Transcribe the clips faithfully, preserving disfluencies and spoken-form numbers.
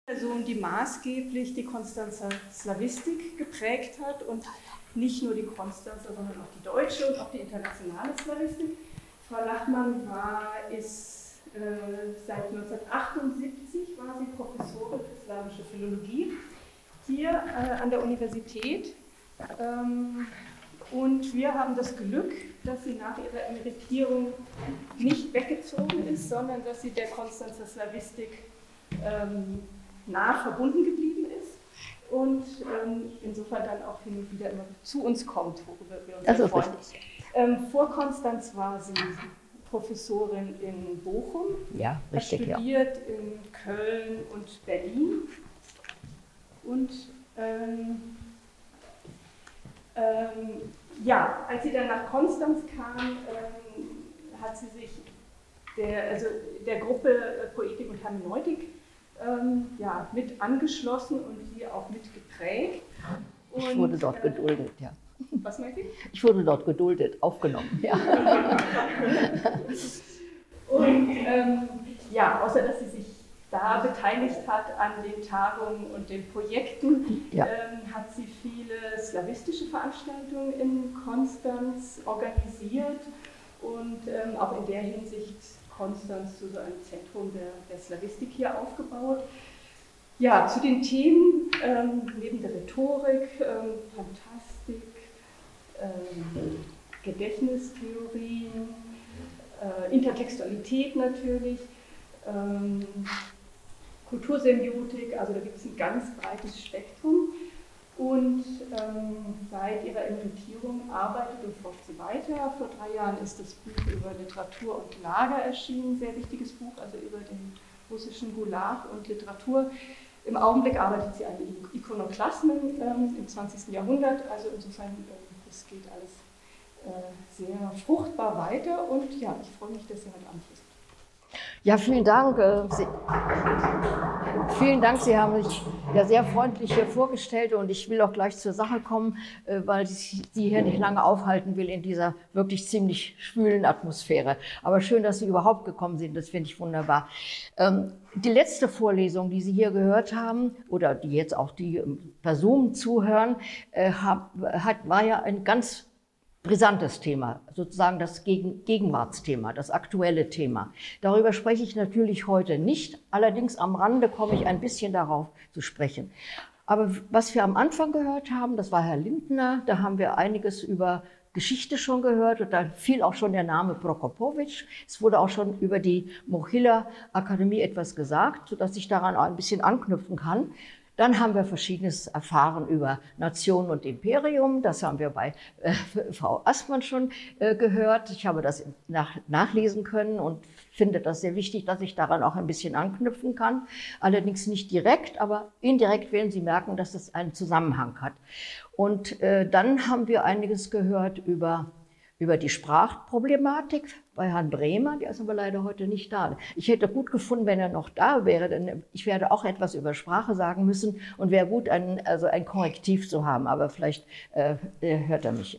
Person, die maßgeblich die Konstanzer Slawistik geprägt hat und nicht nur die Konstanzer, sondern auch die deutsche und auch die internationale Slawistik. Frau Lachmann war, ist äh, seit neunzehnhundertachtundsiebzig war sie Professorin für slawische Philologie hier äh, an der Universität. Ähm, und wir haben das Glück, dass sie nach ihrer Emeritierung nicht weggezogen ist, sondern dass sie der Konstanzer Slawistik ähm, nah verbunden geblieben ist und ähm, insofern dann auch hin und wieder immer zu uns kommt, worüber wir uns also freuen. Ähm, vor Konstanz war sie Professorin in Bochum, ja, richtig, hat studiert ja. in Köln und Berlin und ähm, ähm, ja, als sie dann nach Konstanz kam, ähm, hat sie sich der, also der Gruppe Poetik und Hermeneutik Ähm, ja, mit angeschlossen und die auch mit geprägt. Und, ich wurde dort äh, geduldet, ja. Was meint ihr? Ich wurde dort geduldet, aufgenommen, ja. Und ähm, ja, außer dass sie sich da beteiligt hat an den Tagungen und den Projekten, ja. ähm, hat sie viele slawistische Veranstaltungen in Konstanz organisiert und ähm, auch in der Hinsicht Konstanz zu so einem Zentrum der, der Slawistik hier aufgebaut. Ja, zu den Themen, ähm, neben der Rhetorik, ähm, Fantastik, ähm, Gedächtnistheorien, äh, Intertextualität natürlich, ähm, Kultursemiotik, also da gibt es ein ganz breites Spektrum. Und ähm, seit ihrer Emeritierung arbeitet und forscht sie weiter. Vor drei Jahren ist das Buch über Literatur und Lager erschienen, ein sehr wichtiges Buch, also über den russischen Gulag und Literatur. Im Augenblick arbeitet sie an Ikonoklasmen ähm, im zwanzigsten Jahrhundert, also insofern, äh, das geht alles äh, sehr fruchtbar weiter und ja, ich freue mich, dass Sie heute Abend hier sind. Ja, vielen Dank. Sie, vielen Dank, Sie haben sich ja sehr freundlich hier vorgestellt und ich will auch gleich zur Sache kommen, weil ich Sie hier nicht lange aufhalten will in dieser wirklich ziemlich schwülen Atmosphäre. Aber schön, dass Sie überhaupt gekommen sind, das finde ich wunderbar. Die letzte Vorlesung, die Sie hier gehört haben oder die jetzt auch die per Zoom zuhören, war ja ein ganz brisantes Thema, sozusagen das Gegenwartsthema, das aktuelle Thema. Darüber spreche ich natürlich heute nicht, allerdings am Rande komme ich ein bisschen darauf zu sprechen. Aber was wir am Anfang gehört haben, das war Herr Lindner, da haben wir einiges über Geschichte schon gehört und da fiel auch schon der Name Prokopowitsch. Es wurde auch schon über die Mohyla-Akademie etwas gesagt, sodass ich daran auch ein bisschen anknüpfen kann. Dann haben wir Verschiedenes erfahren über Nation und Imperium. Das haben wir bei äh, Frau Aßmann schon äh, gehört. Ich habe das nach, nachlesen können und finde das sehr wichtig, dass ich daran auch ein bisschen anknüpfen kann. Allerdings nicht direkt, aber indirekt werden Sie merken, dass das einen Zusammenhang hat. Und äh, dann haben wir einiges gehört über über die Sprachproblematik bei Herrn Bremer, der ist aber leider heute nicht da. Ich hätte gut gefunden, wenn er noch da wäre, denn ich werde auch etwas über Sprache sagen müssen und wäre gut, ein, also ein Korrektiv zu haben, aber vielleicht äh, hört er mich.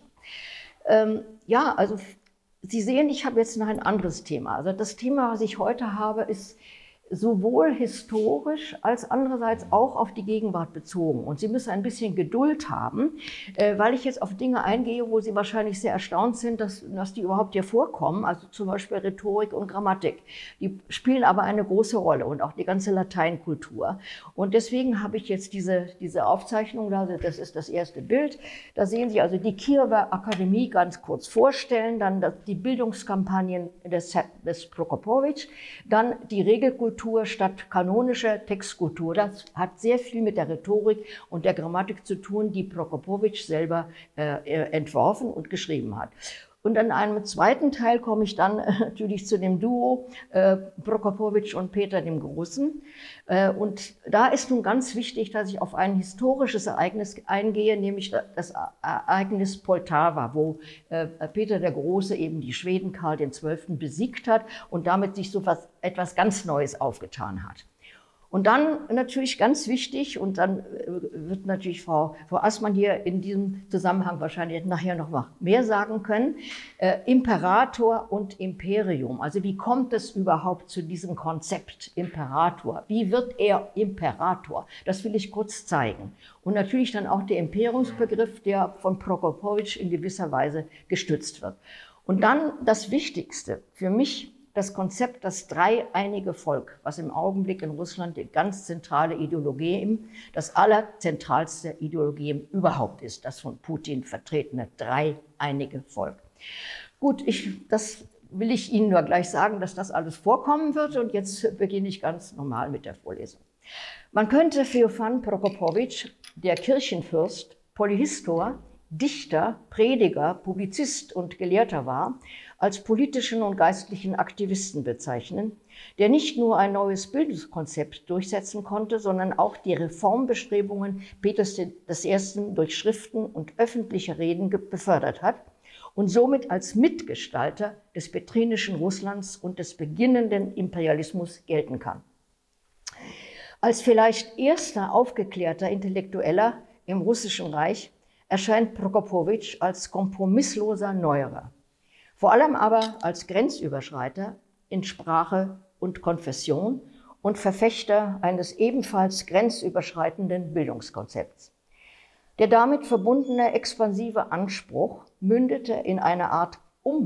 Ähm, ja, also Sie sehen, ich habe jetzt noch ein anderes Thema. Also das Thema, was ich heute habe, ist sowohl historisch als andererseits auch auf die Gegenwart bezogen. Und Sie müssen ein bisschen Geduld haben, weil ich jetzt auf Dinge eingehe, wo Sie wahrscheinlich sehr erstaunt sind, dass, dass die überhaupt hier vorkommen, also zum Beispiel Rhetorik und Grammatik. Die spielen aber eine große Rolle und auch die ganze Lateinkultur. Und deswegen habe ich jetzt diese, diese Aufzeichnung, das ist das erste Bild, da sehen Sie also die Kiewer Akademie ganz kurz vorstellen, dann die Bildungskampagnen des, des Prokopowitsch, dann die Regelkultur statt kanonischer Textkultur. Das hat sehr viel mit der Rhetorik und der Grammatik zu tun, die Prokopowitsch selber äh, entworfen und geschrieben hat. Und an einem zweiten Teil komme ich dann äh, natürlich zu dem Duo äh, Prokopowitsch und Peter dem Großen. Äh, und da ist nun ganz wichtig, dass ich auf ein historisches Ereignis eingehe, nämlich das Ereignis Poltawa, wo äh, Peter der Große eben die Schweden Karl den Zwölften besiegt hat und damit sich so was, etwas ganz Neues aufgetan hat. Und dann natürlich ganz wichtig, und dann wird natürlich Frau, Frau Assmann hier in diesem Zusammenhang wahrscheinlich nachher noch mal mehr sagen können, äh, Imperator und Imperium. Also wie kommt es überhaupt zu diesem Konzept Imperator? Wie wird er Imperator? Das will ich kurz zeigen. Und natürlich dann auch der Imperiumsbegriff, der von Prokopowitsch in gewisser Weise gestützt wird. Und dann das Wichtigste für mich, das Konzept, das dreieinige Volk, was im Augenblick in Russland die ganz zentrale Ideologie, das allerzentralste Ideologie überhaupt ist, das von Putin vertretene dreieinige Volk. Gut, ich, das will ich Ihnen nur gleich sagen, dass das alles vorkommen wird, und jetzt beginne ich ganz normal mit der Vorlesung. Man könnte Feofan Prokopowitsch, der Kirchenfürst, Polyhistor, Dichter, Prediger, Publizist und Gelehrter war, als politischen und geistlichen Aktivisten bezeichnen, der nicht nur ein neues Bildungskonzept durchsetzen konnte, sondern auch die Reformbestrebungen Peters des Ersten durch Schriften und öffentliche Reden befördert hat und somit als Mitgestalter des petrinischen Russlands und des beginnenden Imperialismus gelten kann. Als vielleicht erster aufgeklärter Intellektueller im Russischen Reich erscheint Prokopowitsch als kompromissloser Neuerer. Vor allem aber als Grenzüberschreiter in Sprache und Konfession und Verfechter eines ebenfalls grenzüberschreitenden Bildungskonzepts. Der damit verbundene expansive Anspruch mündete in eine Art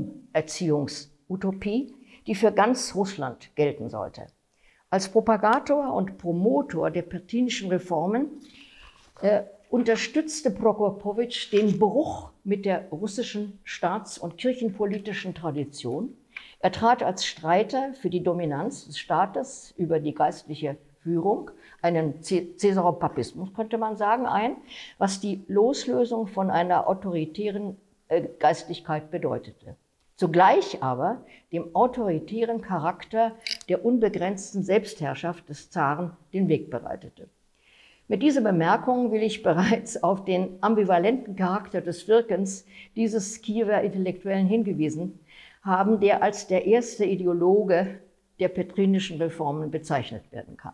Umerziehungsutopie, die für ganz Russland gelten sollte. Als Propagator und Promotor der petrinischen Reformen äh, unterstützte Prokopowitsch den Bruch mit der russischen staats- und kirchenpolitischen Tradition. Er trat als Streiter für die Dominanz des Staates über die geistliche Führung, einen Caesaropapismus könnte man sagen, ein, was die Loslösung von einer autoritären äh, Geistlichkeit bedeutete. Zugleich aber dem autoritären Charakter der unbegrenzten Selbstherrschaft des Zaren den Weg bereitete. Mit dieser Bemerkung will ich bereits auf den ambivalenten Charakter des Wirkens dieses Kiewer Intellektuellen hingewiesen haben, der als der erste Ideologe der petrinischen Reformen bezeichnet werden kann.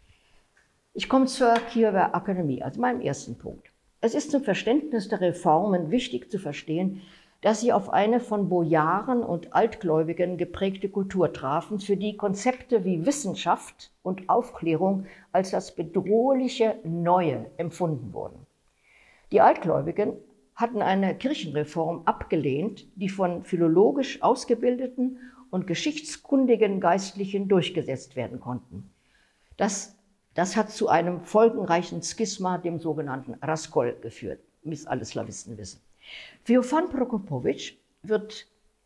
Ich komme zur Kiewer Akademie, also meinem ersten Punkt. Es ist zum Verständnis der Reformen wichtig zu verstehen, dass sie auf eine von Bojaren und Altgläubigen geprägte Kultur trafen, für die Konzepte wie Wissenschaft und Aufklärung als das bedrohliche Neue empfunden wurden. Die Altgläubigen hatten eine Kirchenreform abgelehnt, die von philologisch ausgebildeten und geschichtskundigen Geistlichen durchgesetzt werden konnten. Das, das hat zu einem folgenreichen Schisma, dem sogenannten Raskol, geführt, wie es alle Slawisten wissen. Feofan Prokopowitsch wird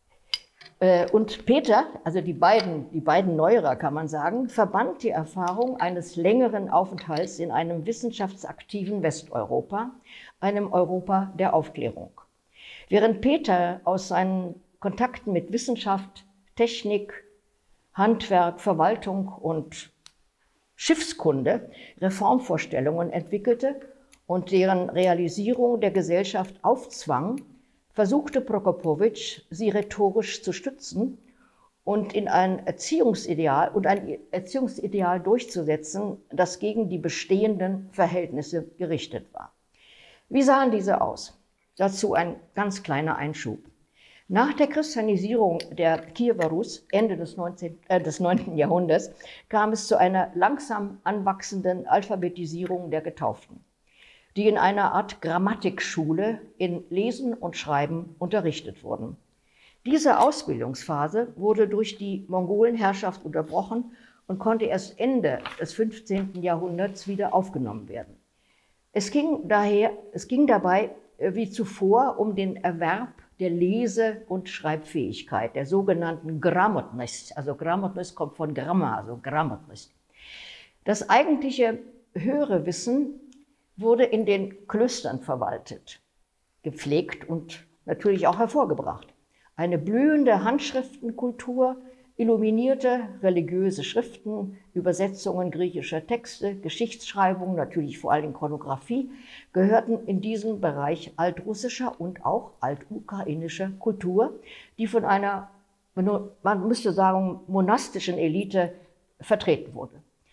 äh, und Peter, also die beiden, die beiden Neuerer kann man sagen, verband die Erfahrung eines längeren Aufenthalts in einem wissenschaftsaktiven Westeuropa, einem Europa der Aufklärung. Während Peter aus seinen Kontakten mit Wissenschaft, Technik, Handwerk, Verwaltung und Schiffskunde Reformvorstellungen entwickelte und deren Realisierung der Gesellschaft aufzwang, versuchte Prokopowitsch, sie rhetorisch zu stützen und in ein Erziehungsideal und ein Erziehungsideal durchzusetzen, das gegen die bestehenden Verhältnisse gerichtet war. Wie sahen diese aus? Dazu ein ganz kleiner Einschub. Nach der Christianisierung der Kiewer Rus Ende des, neunzehnten, äh, des neunten Jahrhunderts kam es zu einer langsam anwachsenden Alphabetisierung der Getauften, die in einer Art Grammatikschule in Lesen und Schreiben unterrichtet wurden. Diese Ausbildungsphase wurde durch die Mongolenherrschaft unterbrochen und konnte erst Ende des fünfzehnten Jahrhunderts wieder aufgenommen werden. Es ging daher, es ging dabei wie zuvor um den Erwerb der Lese- und Schreibfähigkeit, der sogenannten Gramotnost. Also Gramotnost kommt von Grammar, also Gramotnost. Das eigentliche höhere Wissen wurde in den Klöstern verwaltet, gepflegt und natürlich auch hervorgebracht. Eine blühende Handschriftenkultur, illuminierte religiöse Schriften, Übersetzungen griechischer Texte, Geschichtsschreibung, natürlich vor allem Chronographie, gehörten in diesen Bereich altrussischer und auch altukrainischer Kultur, die von einer, man müsste sagen, monastischen Elite vertreten wurde.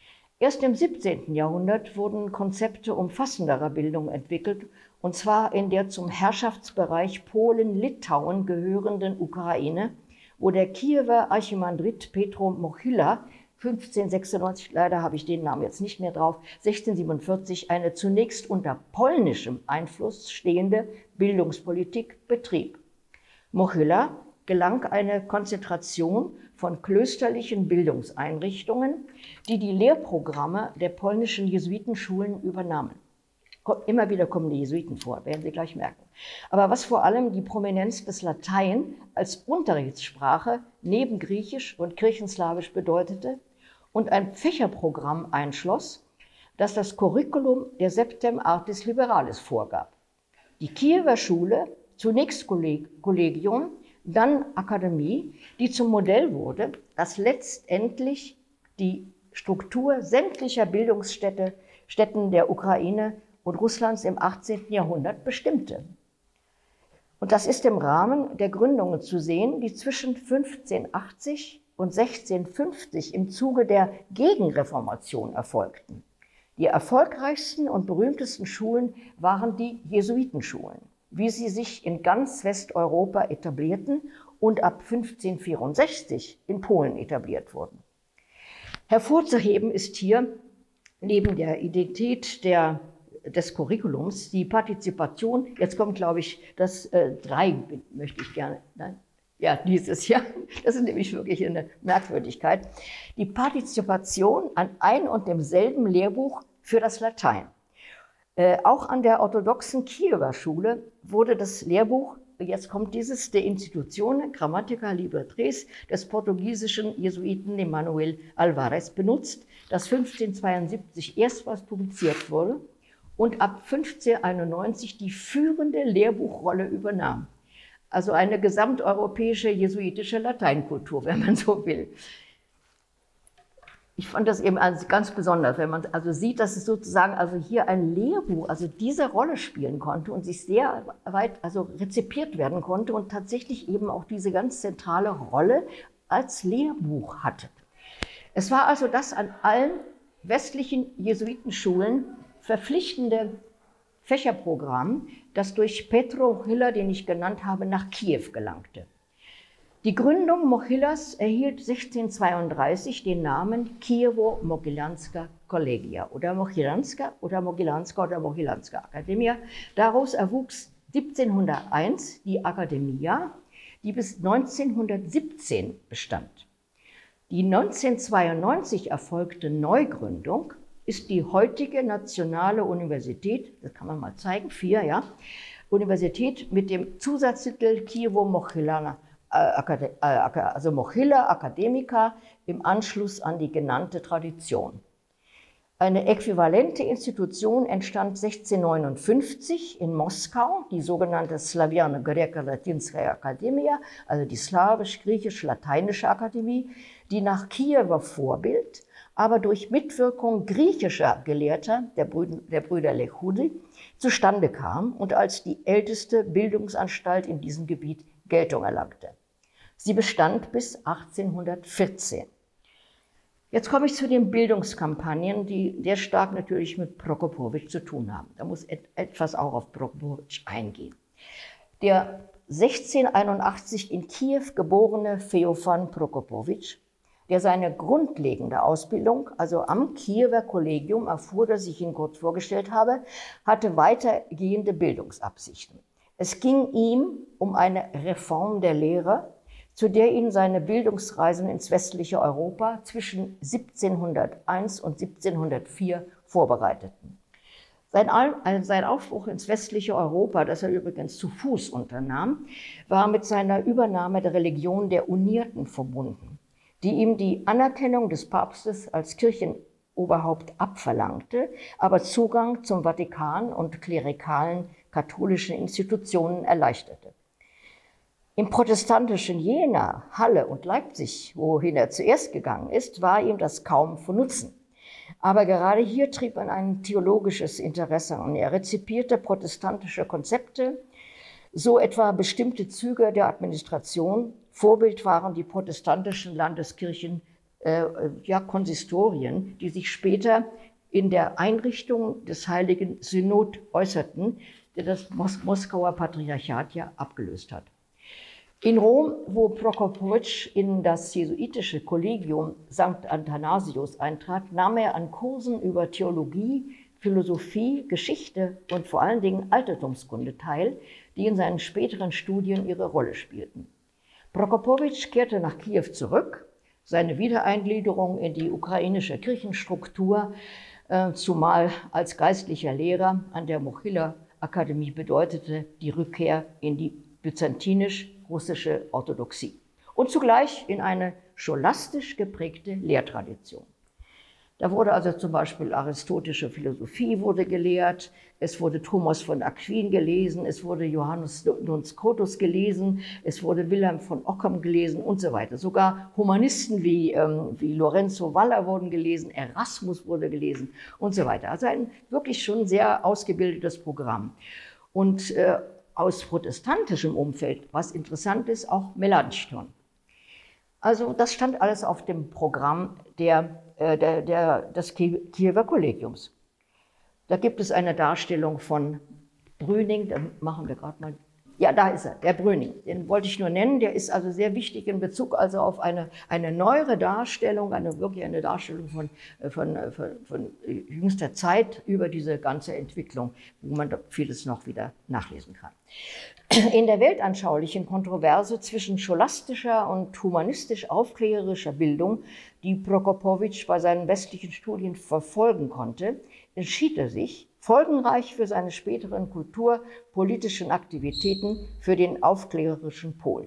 Erst im siebzehnten Jahrhundert wurden Konzepte umfassenderer Bildung entwickelt, und zwar in der zum Herrschaftsbereich Polen-Litauen gehörenden Ukraine, wo der Kiewer Archimandrit Petro Mochyla fünfzehnhundertsechsundneunzig, leider habe ich den Namen jetzt nicht mehr drauf, sechzehnhundertsiebenundvierzig eine zunächst unter polnischem Einfluss stehende Bildungspolitik betrieb. Mochyla gelang eine Konzentration von klösterlichen Bildungseinrichtungen, die die Lehrprogramme der polnischen Jesuitenschulen übernahmen. Immer wieder kommen die Jesuiten vor, werden Sie gleich merken. Aber was vor allem die Prominenz des Latein als Unterrichtssprache neben Griechisch und Kirchenslawisch bedeutete und ein Fächerprogramm einschloss, das das Curriculum der Septem Artis Liberalis vorgab. Die Kiewer Schule, zunächst Kollegium, dann Akademie, die zum Modell wurde, das letztendlich die Struktur sämtlicher Bildungsstätten der Ukraine und Russlands im achtzehnten Jahrhundert bestimmte. Und das ist im Rahmen der Gründungen zu sehen, die zwischen fünfzehnhundertachtzig und sechzehnhundertfünfzig im Zuge der Gegenreformation erfolgten. Die erfolgreichsten und berühmtesten Schulen waren die Jesuitenschulen, wie sie sich in ganz Westeuropa etablierten und ab fünfzehnhundertvierundsechzig in Polen etabliert wurden. Hervorzuheben ist hier neben der Identität der, des Curriculums die Partizipation. Jetzt kommt, glaube ich, das äh, drei möchte ich gerne, nein, ja, dieses Jahr, das ist nämlich wirklich eine Merkwürdigkeit. Die Partizipation an ein und demselben Lehrbuch für das Latein. Äh, auch an der orthodoxen Kiewer Schule wurde das Lehrbuch, jetzt kommt dieses, der Institutionen Grammatica Liber Tres des portugiesischen Jesuiten Emanuel Alvarez benutzt, das fünfzehnhundertzweiundsiebzig erstmals publiziert wurde und ab fünfzehnhunderteinundneunzig die führende Lehrbuchrolle übernahm. Also eine gesamteuropäische jesuitische Lateinkultur, wenn man so will. Ich fand das eben ganz besonders, wenn man also sieht, dass es sozusagen also hier ein Lehrbuch, also diese Rolle spielen konnte und sich sehr weit also rezipiert werden konnte und tatsächlich eben auch diese ganz zentrale Rolle als Lehrbuch hatte. Es war also das an allen westlichen Jesuitenschulen verpflichtende Fächerprogramm, das durch Petro Mochyla, den ich genannt habe, nach Kiew gelangte. Die Gründung Mochylas erhielt sechzehnhundertzweiunddreißig den Namen Kijewo-Mogiljanska Kollegia oder Mogiljanska oder Mogiljanska oder Mogiljanska Akademia. Daraus erwuchs siebzehnhunderteins die Akademia, die bis neunzehnhundertsiebzehn bestand. Die neunzehnhundertzweiundneunzig erfolgte Neugründung ist die heutige Nationale Universität, das kann man mal zeigen, vier, ja, Universität mit dem Zusatztitel Kijewo-Mochylana, also Mochyla Academica im Anschluss an die genannte Tradition. Eine äquivalente Institution entstand sechzehnhundertneunundfünfzig in Moskau, die sogenannte Slawiano-Greko-Latinskaya Akademia, also die slawisch-griechisch-lateinische Akademie, die nach Kiewer Vorbild, aber durch Mitwirkung griechischer Gelehrter, der Brüder, der Brüder Lechudi, zustande kam und als die älteste Bildungsanstalt in diesem Gebiet Geltung erlangte. Sie bestand bis achtzehnhundertvierzehn. Jetzt komme ich zu den Bildungskampagnen, die sehr stark natürlich mit Prokopowitsch zu tun haben. Da muss et etwas auch auf Prokopowitsch eingehen. Der sechzehnhunderteinundachtzig in Kiew geborene Feofan Prokopowitsch, der seine grundlegende Ausbildung, also am Kiewer Kollegium, erfuhr, das ich Ihnen kurz vorgestellt habe, hatte weitergehende Bildungsabsichten. Es ging ihm um eine Reform der Lehre, zu der ihn seine Bildungsreisen ins westliche Europa zwischen siebzehnhunderteins und siebzehnhundertvier vorbereiteten. Sein, sein Aufbruch ins westliche Europa, das er übrigens zu Fuß unternahm, war mit seiner Übernahme der Religion der Unierten verbunden, die ihm die Anerkennung des Papstes als Kirchenoberhaupt abverlangte, aber Zugang zum Vatikan und klerikalen katholischen Institutionen erleichterte. Im protestantischen Jena, Halle und Leipzig, wohin er zuerst gegangen ist, war ihm das kaum von Nutzen. Aber gerade hier trieb er ein theologisches Interesse und er rezipierte protestantische Konzepte, so etwa bestimmte Züge der Administration. Vorbild waren die protestantischen Landeskirchen äh, ja, Konsistorien, die sich später in der Einrichtung des Heiligen Synod äußerten, der das Mos Moskauer Patriarchat ja abgelöst hat. In Rom, wo Prokopowitsch in das jesuitische Kollegium Sankt Athanasius eintrat, nahm er an Kursen über Theologie, Philosophie, Geschichte und vor allen Dingen Altertumskunde teil, die in seinen späteren Studien ihre Rolle spielten. Prokopowitsch kehrte nach Kiew zurück. Seine Wiedereingliederung in die ukrainische Kirchenstruktur, äh, zumal als geistlicher Lehrer an der Mohyla-Akademie, bedeutete die Rückkehr in die byzantinisch-russische Orthodoxie und zugleich in eine scholastisch geprägte Lehrtradition. Da wurde also zum Beispiel aristotische Philosophie wurde gelehrt, es wurde Thomas von Aquin gelesen, es wurde Johannes Duns Scotus gelesen, es wurde Wilhelm von Ockham gelesen und so weiter. Sogar Humanisten wie, ähm, wie Lorenzo Valla wurden gelesen, Erasmus wurde gelesen und so weiter. Also ein wirklich schon sehr ausgebildetes Programm. Und äh, aus protestantischem Umfeld, was interessant ist, auch Melanchthon. Also das stand alles auf dem Programm der Der, der, des Kiewer Kollegiums. Da gibt es eine Darstellung von Brüning, dann machen wir gerade mal, ja, da ist er, der Brüning, den wollte ich nur nennen, der ist also sehr wichtig in Bezug also auf eine, eine neuere Darstellung, eine wirklich eine Darstellung von, von, von, von jüngster Zeit über diese ganze Entwicklung, wo man vieles noch wieder nachlesen kann. In der weltanschaulichen Kontroverse zwischen scholastischer und humanistisch-aufklärerischer Bildung, die Prokopowitsch bei seinen westlichen Studien verfolgen konnte, entschied er sich, folgenreich für seine späteren kulturpolitischen Aktivitäten, für den aufklärerischen Pol.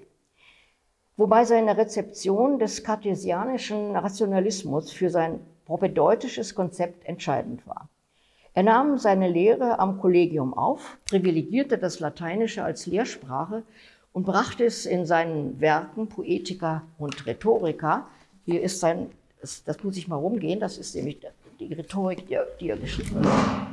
Wobei seine Rezeption des kartesianischen Rationalismus für sein propedeutisches Konzept entscheidend war. Er nahm seine Lehre am Kollegium auf, privilegierte das Lateinische als Lehrsprache und brachte es in seinen Werken Poetica und Rhetorica, hier ist sein, das, das muss ich mal rumgehen, das ist nämlich die Rhetorik, die er, die er geschrieben hat,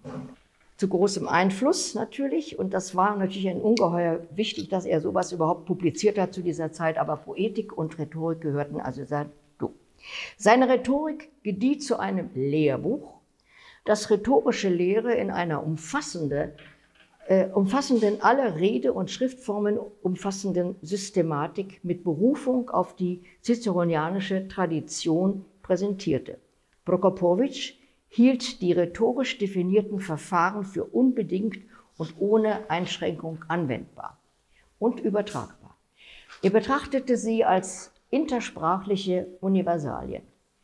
zu großem Einfluss natürlich, und das war natürlich ein ungeheuer wichtig, dass er sowas überhaupt publiziert hat zu dieser Zeit, aber Poetik und Rhetorik gehörten also dazu. Seine Rhetorik gedieh zu einem Lehrbuch, das rhetorische Lehre in einer umfassende, äh, umfassenden alle Rede- und Schriftformen umfassenden Systematik mit Berufung auf die ciceronianische Tradition präsentierte. Prokopowitsch hielt die rhetorisch definierten Verfahren für unbedingt und ohne Einschränkung anwendbar und übertragbar. Er betrachtete sie als intersprachliche Universalien.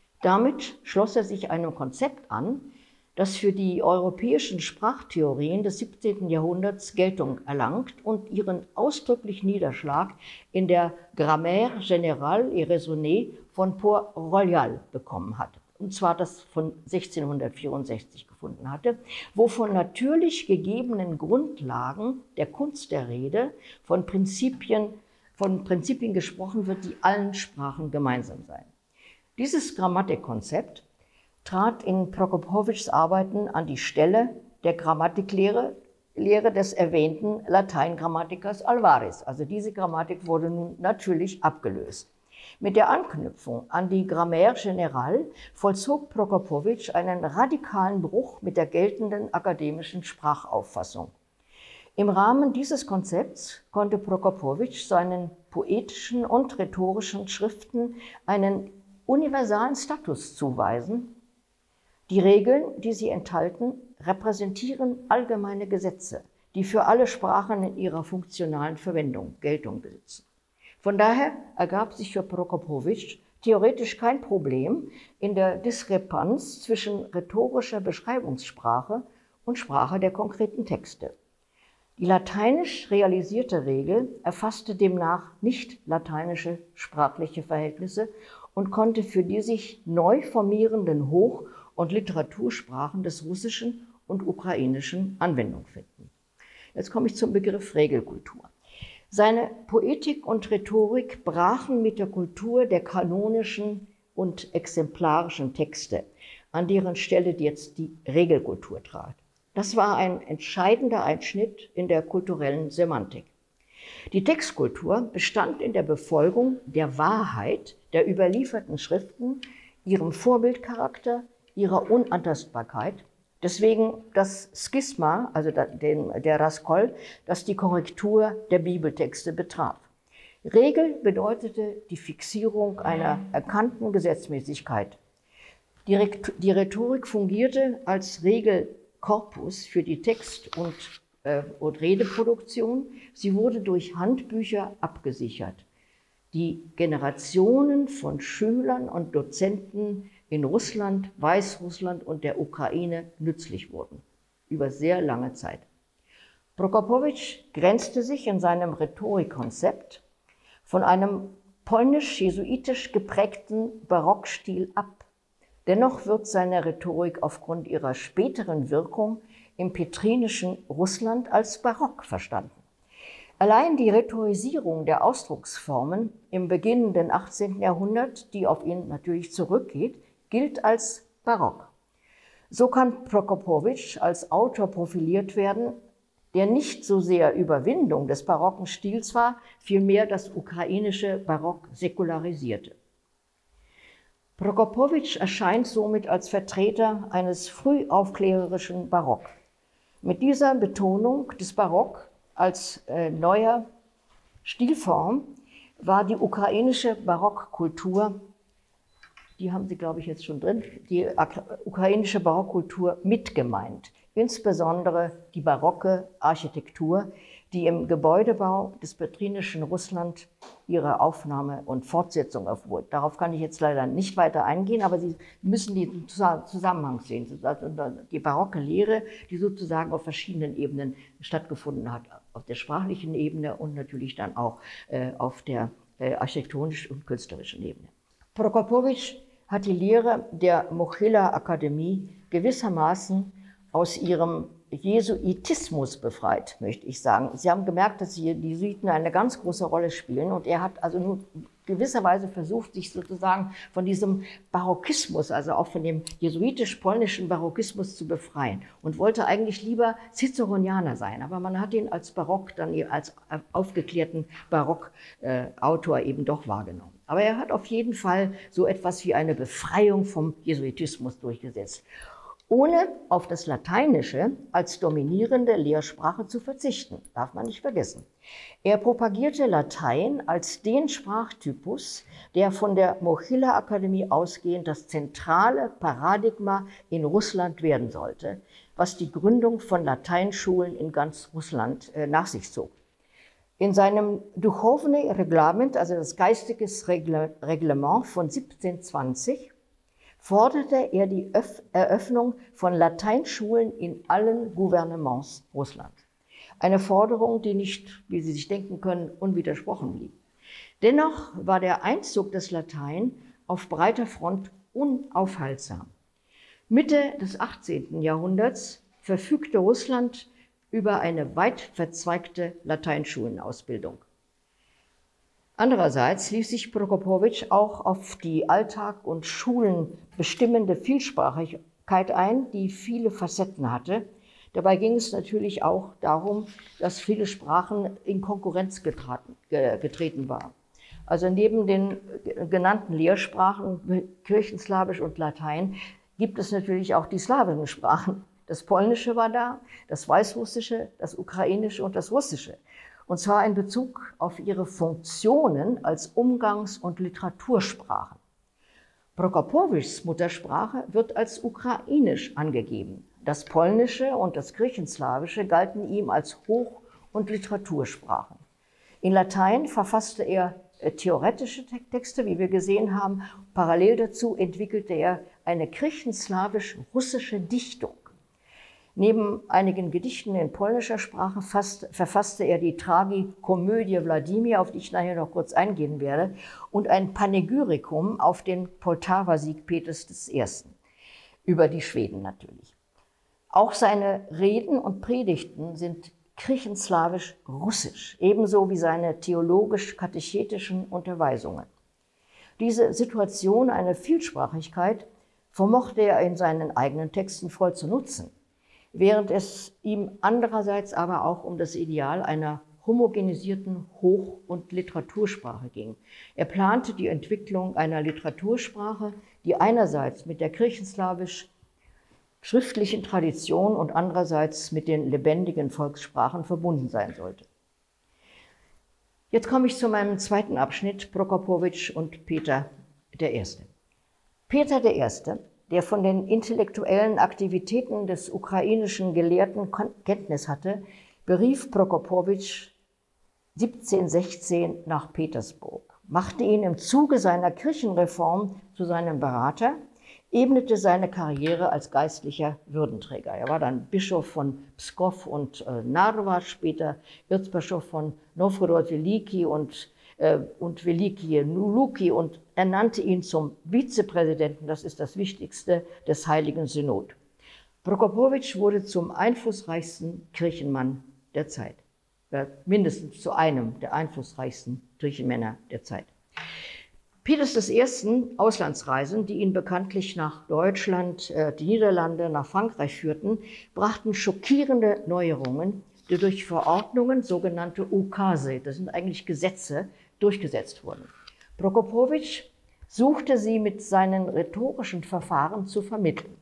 Damit schloss er sich einem Konzept an, das für die europäischen Sprachtheorien des siebzehnten Jahrhunderts Geltung erlangt und ihren ausdrücklichen Niederschlag in der Grammaire générale et raisonnée von Port-Royal bekommen hat. Und zwar das von sechzehnhundertvierundsechzig gefunden hatte, wo von natürlich gegebenen Grundlagen der Kunst der Rede von Prinzipien, von Prinzipien gesprochen wird, die allen Sprachen gemeinsam seien. Dieses Grammatikkonzept trat in Prokopowitschs Arbeiten an die Stelle der Grammatiklehre Lehre des erwähnten Lateingrammatikers Alvarez. Also diese Grammatik wurde nun natürlich abgelöst. Mit der Anknüpfung an die Grammaire générale vollzog Prokopowitsch einen radikalen Bruch mit der geltenden akademischen Sprachauffassung. Im Rahmen dieses Konzepts konnte Prokopowitsch seinen poetischen und rhetorischen Schriften einen universalen Status zuweisen. Die Regeln, die sie enthalten, repräsentieren allgemeine Gesetze, die für alle Sprachen in ihrer funktionalen Verwendung Geltung besitzen. Von daher ergab sich für Prokopowitsch theoretisch kein Problem in der Diskrepanz zwischen rhetorischer Beschreibungssprache und Sprache der konkreten Texte. Die lateinisch realisierte Regel erfasste demnach nicht lateinische sprachliche Verhältnisse und konnte für die sich neu formierenden Hoch- und Literatursprachen des Russischen und Ukrainischen Anwendung finden. Jetzt komme ich zum Begriff Regelkultur. Seine Poetik und Rhetorik brachen mit der Kultur der kanonischen und exemplarischen Texte, an deren Stelle jetzt die Regelkultur trat. Das war ein entscheidender Einschnitt in der kulturellen Semantik. Die Textkultur bestand in der Befolgung der Wahrheit der überlieferten Schriften, ihrem Vorbildcharakter, ihrer Unantastbarkeit. Deswegen das Schisma, also der Raskol, das die Korrektur der Bibeltexte betraf. Regel bedeutete die Fixierung einer erkannten Gesetzmäßigkeit. Die Rhetorik fungierte als Regelkorpus für die Text- und, äh, und Redeproduktion. Sie wurde durch Handbücher abgesichert, die Generationen von Schülern und Dozenten in Russland, Weißrussland und der Ukraine nützlich wurden, über sehr lange Zeit. Prokopowitsch grenzte sich in seinem Rhetorikkonzept von einem polnisch-jesuitisch geprägten Barockstil ab. Dennoch wird seine Rhetorik aufgrund ihrer späteren Wirkung im petrinischen Russland als barock verstanden. Allein die Rhetorisierung der Ausdrucksformen im beginnenden achtzehnten Jahrhundert, die auf ihn natürlich zurückgeht, gilt als barock. So kann Prokopowitsch als Autor profiliert werden, der nicht so sehr Überwindung des barocken Stils war, vielmehr das ukrainische Barock säkularisierte. Prokopowitsch erscheint somit als Vertreter eines frühaufklärerischen Barock. Mit dieser Betonung des Barock als äh, neuer Stilform war die ukrainische Barockkultur, die haben Sie, glaube ich, jetzt schon drin, die ukrainische Barockkultur mit gemeint. Insbesondere die barocke Architektur, die im Gebäudebau des petrinischen Russland ihre Aufnahme und Fortsetzung erfuhr. Darauf kann ich jetzt leider nicht weiter eingehen, aber Sie müssen den Zusammenhang sehen. Die barocke Lehre, die sozusagen auf verschiedenen Ebenen stattgefunden hat, auf der sprachlichen Ebene und natürlich dann auch äh, auf der äh, architektonischen und künstlerischen Ebene. Prokopowitsch hat die Lehre der Mohyla-Akademie gewissermaßen aus ihrem Jesuitismus befreit, möchte ich sagen. Sie haben gemerkt, dass die Jesuiten eine ganz große Rolle spielen und er hat also nur gewisserweise versucht, sich sozusagen von diesem Barockismus, also auch von dem jesuitisch-polnischen Barockismus zu befreien und wollte eigentlich lieber Ciceronianer sein, aber man hat ihn als Barock, dann als aufgeklärten Barockautor äh, eben doch wahrgenommen. Aber er hat auf jeden Fall so etwas wie eine Befreiung vom Jesuitismus durchgesetzt, ohne auf das Lateinische als dominierende Lehrsprache zu verzichten, darf man nicht vergessen. Er propagierte Latein als den Sprachtypus, der von der Mohyla-Akademie ausgehend das zentrale Paradigma in Russland werden sollte, was die Gründung von Lateinschulen in ganz Russland äh, nach sich zog. In seinem Duchowne Reglement, also das geistiges Reglement von siebzehnhundertzwanzig, forderte er die Eröffnung von Lateinschulen in allen Gouvernements Russlands. Eine Forderung, die nicht, wie Sie sich denken können, unwidersprochen blieb. Dennoch war der Einzug des Latein auf breiter Front unaufhaltsam. Mitte des achtzehnten Jahrhunderts verfügte Russland über eine weit verzweigte Lateinschulenausbildung. Andererseits ließ sich Prokopowitsch auch auf die Alltag und Schulen bestimmende Vielsprachigkeit ein, die viele Facetten hatte. Dabei ging es natürlich auch darum, dass viele Sprachen in Konkurrenz getraten, getreten waren. Also neben den genannten Lehrsprachen, Kirchenslawisch und Latein, gibt es natürlich auch die slawischen Sprachen. Das Polnische war da, das Weißrussische, das Ukrainische und das Russische. Und zwar in Bezug auf ihre Funktionen als Umgangs- und Literatursprachen. Prokopowitschs Muttersprache wird als ukrainisch angegeben. Das Polnische und das Kirchenslawische galten ihm als Hoch- und Literatursprachen. In Latein verfasste er theoretische Texte, wie wir gesehen haben. Parallel dazu entwickelte er eine kirchenslawisch-russische Dichtung. Neben einigen Gedichten in polnischer Sprache fast, verfasste er die Tragikomödie Wladimir, auf die ich nachher noch kurz eingehen werde, und ein Panegyrikum auf den Poltawa-Sieg Peters des Ersten, über die Schweden natürlich. Auch seine Reden und Predigten sind kirchenslawisch-russisch, ebenso wie seine theologisch-katechetischen Unterweisungen. Diese Situation, eine Vielsprachigkeit, vermochte er in seinen eigenen Texten voll zu nutzen, während es ihm andererseits aber auch um das Ideal einer homogenisierten Hoch- und Literatursprache ging. Er plante die Entwicklung einer Literatursprache, die einerseits mit der kirchenslawisch schriftlichen Tradition und andererseits mit den lebendigen Volkssprachen verbunden sein sollte. Jetzt komme ich zu meinem zweiten Abschnitt, Prokopowitsch und Peter der Erste. Peter der Erste, der von den intellektuellen Aktivitäten des ukrainischen Gelehrten Kenntnis hatte, berief Prokopowitsch siebzehnhundertsechzehn nach Petersburg, machte ihn im Zuge seiner Kirchenreform zu seinem Berater, ebnete seine Karriere als geistlicher Würdenträger. Er war dann Bischof von Pskow und äh, Narwa, später Erzbischof von Nowgorod Veliki und, äh, und Veliki Luki und ernannte ihn zum Vizepräsidenten, das ist das Wichtigste, des Heiligen Synod. Prokopowitsch wurde zum einflussreichsten Kirchenmann der Zeit, äh, mindestens zu einem der einflussreichsten Kirchenmänner der Zeit. Peters des Ersten Auslandsreisen, die ihn bekanntlich nach Deutschland, äh, die Niederlande, nach Frankreich führten, brachten schockierende Neuerungen, die durch Verordnungen, sogenannte Ukase, das sind eigentlich Gesetze, durchgesetzt wurden. Prokopowitsch suchte sie mit seinen rhetorischen Verfahren zu vermitteln.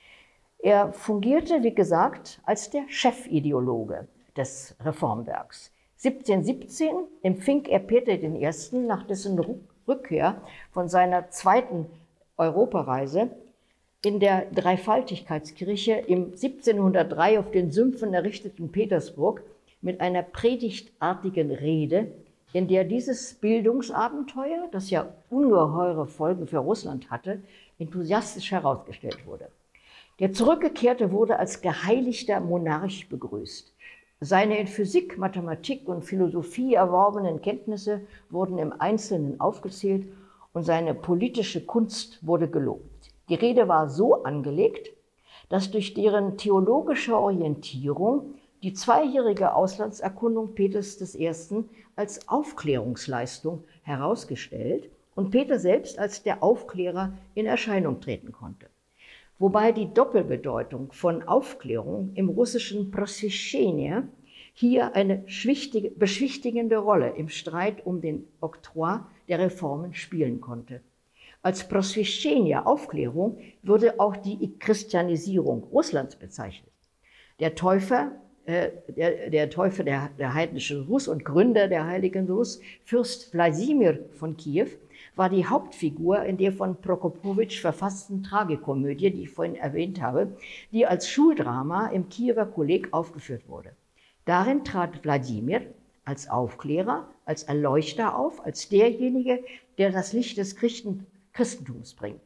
Er fungierte, wie gesagt, als der Chefideologe des Reformwerks. siebzehnhundertsiebzehn empfing er Peter den Ersten nach dessen Rückkehr von seiner zweiten Europareise in der Dreifaltigkeitskirche im siebzehnhundertdrei auf den Sümpfen errichteten Petersburg mit einer predigtartigen Rede, in der dieses Bildungsabenteuer, das ja ungeheure Folgen für Russland hatte, enthusiastisch herausgestellt wurde. Der Zurückgekehrte wurde als geheiligter Monarch begrüßt. Seine in Physik, Mathematik und Philosophie erworbenen Kenntnisse wurden im Einzelnen aufgezählt und seine politische Kunst wurde gelobt. Die Rede war so angelegt, dass durch deren theologische Orientierung die zweijährige Auslandserkundung Peters des Ersten als Aufklärungsleistung herausgestellt und Peter selbst als der Aufklärer in Erscheinung treten konnte. Wobei die Doppelbedeutung von Aufklärung im russischen Prosvещение hier eine beschwichtigende Rolle im Streit um den Oktroi der Reformen spielen konnte. Als Prosvещение, Aufklärung, würde auch die Christianisierung Russlands bezeichnet. Der Täufer, äh, der, der Täufer der, der heidnischen Rus und Gründer der Heiligen Rus, Fürst Wladimir von Kiew, war die Hauptfigur in der von Prokopowitsch verfassten Tragikomödie, die ich vorhin erwähnt habe, die als Schuldrama im Kiewer Kolleg aufgeführt wurde. Darin trat Wladimir als Aufklärer, als Erleuchter auf, als derjenige, der das Licht des Christen, Christentums bringt.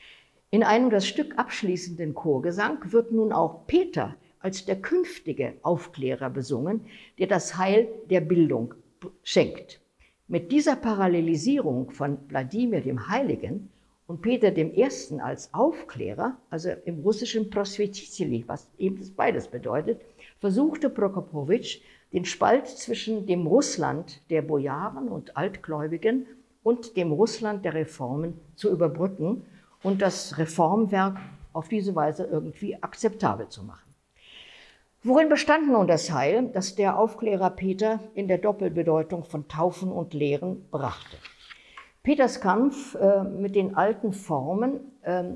In einem das Stück abschließenden Chorgesang wird nun auch Peter als der künftige Aufklärer besungen, der das Heil der Bildung schenkt. Mit dieser Parallelisierung von Wladimir dem Heiligen und Peter dem Ersten als Aufklärer, also im russischen Prosvetitili, was eben beides bedeutet, versuchte Prokopowitsch den Spalt zwischen dem Russland der Bojaren und Altgläubigen und dem Russland der Reformen zu überbrücken und das Reformwerk auf diese Weise irgendwie akzeptabel zu machen. Worin bestand nun das Heil, das der Aufklärer Peter in der Doppelbedeutung von Taufen und Lehren brachte? Peters Kampf äh, mit den alten Formen äh,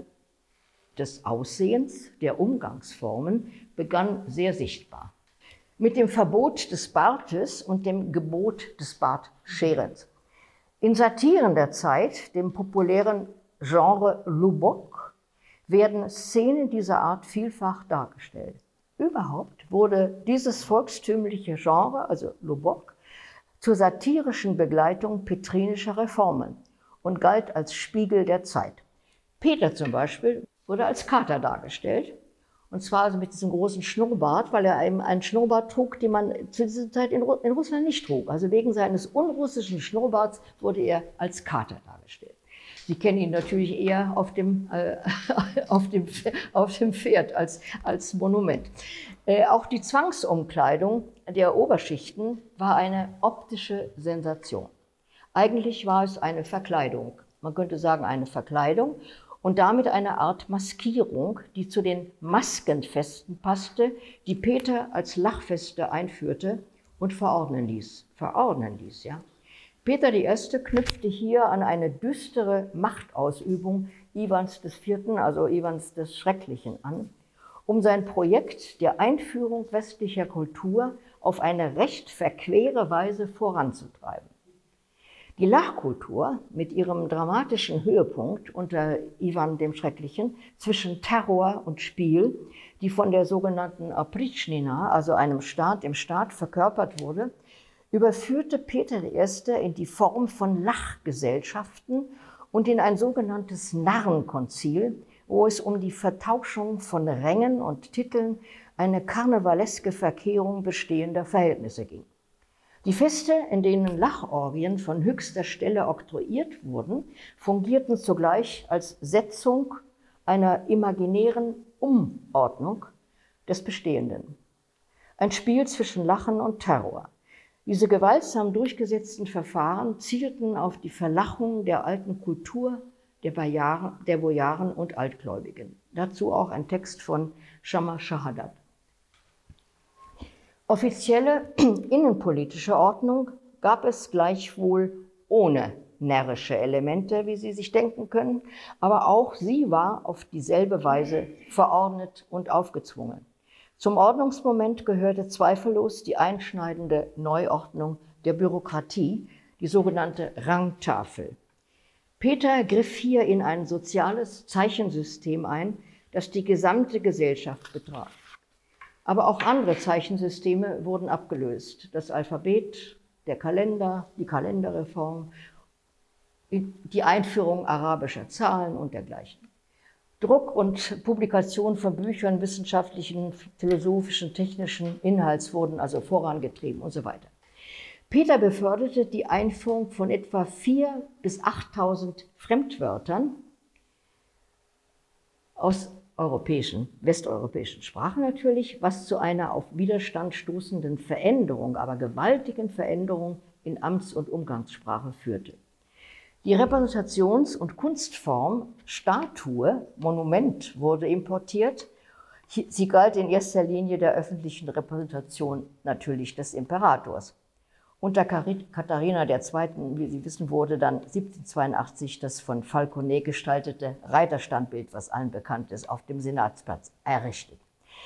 des Aussehens, der Umgangsformen, begann sehr sichtbar. Mit dem Verbot des Bartes und dem Gebot des Bartscherens. In Satiren der Zeit, dem populären Genre Lubok, werden Szenen dieser Art vielfach dargestellt. Überhaupt wurde dieses volkstümliche Genre, also Lubok, zur satirischen Begleitung petrinischer Reformen und galt als Spiegel der Zeit. Peter zum Beispiel wurde als Kater dargestellt, und zwar also mit diesem großen Schnurrbart, weil er eben einen Schnurrbart trug, den man zu dieser Zeit in, in Russland nicht trug. Also wegen seines unrussischen Schnurrbarts wurde er als Kater dargestellt. Sie kennen ihn natürlich eher auf dem, äh, auf dem, auf dem Pferd als, als Monument. Äh, auch die Zwangsumkleidung der Oberschichten war eine optische Sensation. Eigentlich war es eine Verkleidung. Man könnte sagen eine Verkleidung und damit eine Art Maskierung, die zu den Maskenfesten passte, die Peter als Lachfeste einführte und verordnen ließ. Verordnen ließ, ja. Peter der Erste knüpfte hier an eine düstere Machtausübung Iwans des Vierten, also Iwans des Schrecklichen, an, um sein Projekt der Einführung westlicher Kultur auf eine recht verquere Weise voranzutreiben. Die Lachkultur mit ihrem dramatischen Höhepunkt unter Iwan dem Schrecklichen zwischen Terror und Spiel, die von der sogenannten Oprichnina, also einem Staat im Staat, verkörpert wurde, überführte Peter der Erste in die Form von Lachgesellschaften und in ein sogenanntes Narrenkonzil, wo es um die Vertauschung von Rängen und Titeln, eine karnevaleske Verkehrung bestehender Verhältnisse ging. Die Feste, in denen Lachorgien von höchster Stelle oktroyiert wurden, fungierten zugleich als Setzung einer imaginären Umordnung des Bestehenden. Ein Spiel zwischen Lachen und Terror. Diese gewaltsam durchgesetzten Verfahren zielten auf die Verlachung der alten Kultur der Bojaren, der Bojaren und Altgläubigen. Dazu auch ein Text von Shama Shahadat. Offizielle innenpolitische Ordnung gab es gleichwohl ohne närrische Elemente, wie Sie sich denken können, aber auch sie war auf dieselbe Weise verordnet und aufgezwungen. Zum Ordnungsmoment gehörte zweifellos die einschneidende Neuordnung der Bürokratie, die sogenannte Rangtafel. Peter griff hier in ein soziales Zeichensystem ein, das die gesamte Gesellschaft betraf. Aber auch andere Zeichensysteme wurden abgelöst. Das Alphabet, der Kalender, die Kalenderreform, die Einführung arabischer Zahlen und dergleichen. Druck und Publikation von Büchern wissenschaftlichen, philosophischen, technischen Inhalts wurden also vorangetrieben und so weiter. Peter beförderte die Einführung von etwa viertausend bis achttausend Fremdwörtern aus europäischen, westeuropäischen Sprachen natürlich, was zu einer auf Widerstand stoßenden Veränderung, aber gewaltigen Veränderung in Amts- und Umgangssprache führte. Die Repräsentations- und Kunstform Statue, Monument wurde importiert. Sie galt in erster Linie der öffentlichen Repräsentation natürlich des Imperators. Unter Katharina der Zweiten, wie Sie wissen, wurde dann siebzehnhundertzweiundachtzig das von Falconet gestaltete Reiterstandbild, was allen bekannt ist, auf dem Senatsplatz errichtet.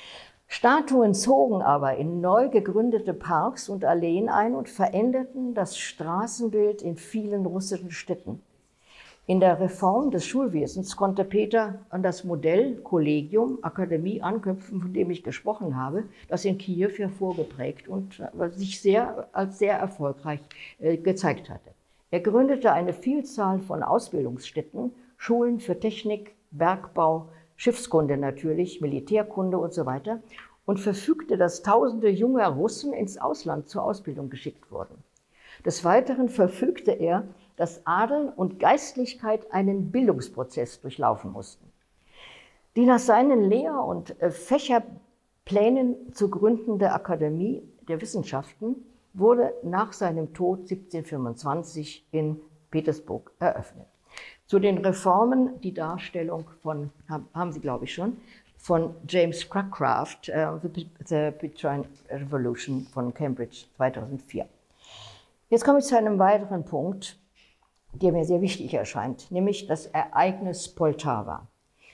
Statuen zogen aber in neu gegründete Parks und Alleen ein und veränderten das Straßenbild in vielen russischen Städten. In der Reform des Schulwesens konnte Peter an das Modell Kollegium, Akademie anknüpfen, von dem ich gesprochen habe, das in Kiew hervorgeprägt und sich sehr, als sehr erfolgreich äh, gezeigt hatte. Er gründete eine Vielzahl von Ausbildungsstätten, Schulen für Technik, Bergbau, Schiffskunde natürlich, Militärkunde und so weiter und verfügte, dass tausende junger Russen ins Ausland zur Ausbildung geschickt wurden. Des Weiteren verfügte er, dass Adel und Geistlichkeit einen Bildungsprozess durchlaufen mussten. Die nach seinen Lehr- und Fächerplänen zu gründende Akademie der Wissenschaften wurde nach seinem Tod siebzehnhundertfünfundzwanzig in Petersburg eröffnet. Zu den Reformen die Darstellung von, haben Sie glaube ich schon, von James Scracraft, uh, The, The Petrine Revolution von Cambridge zweitausendvier. Jetzt komme ich zu einem weiteren Punkt, der mir sehr wichtig erscheint, nämlich das Ereignis Poltawa.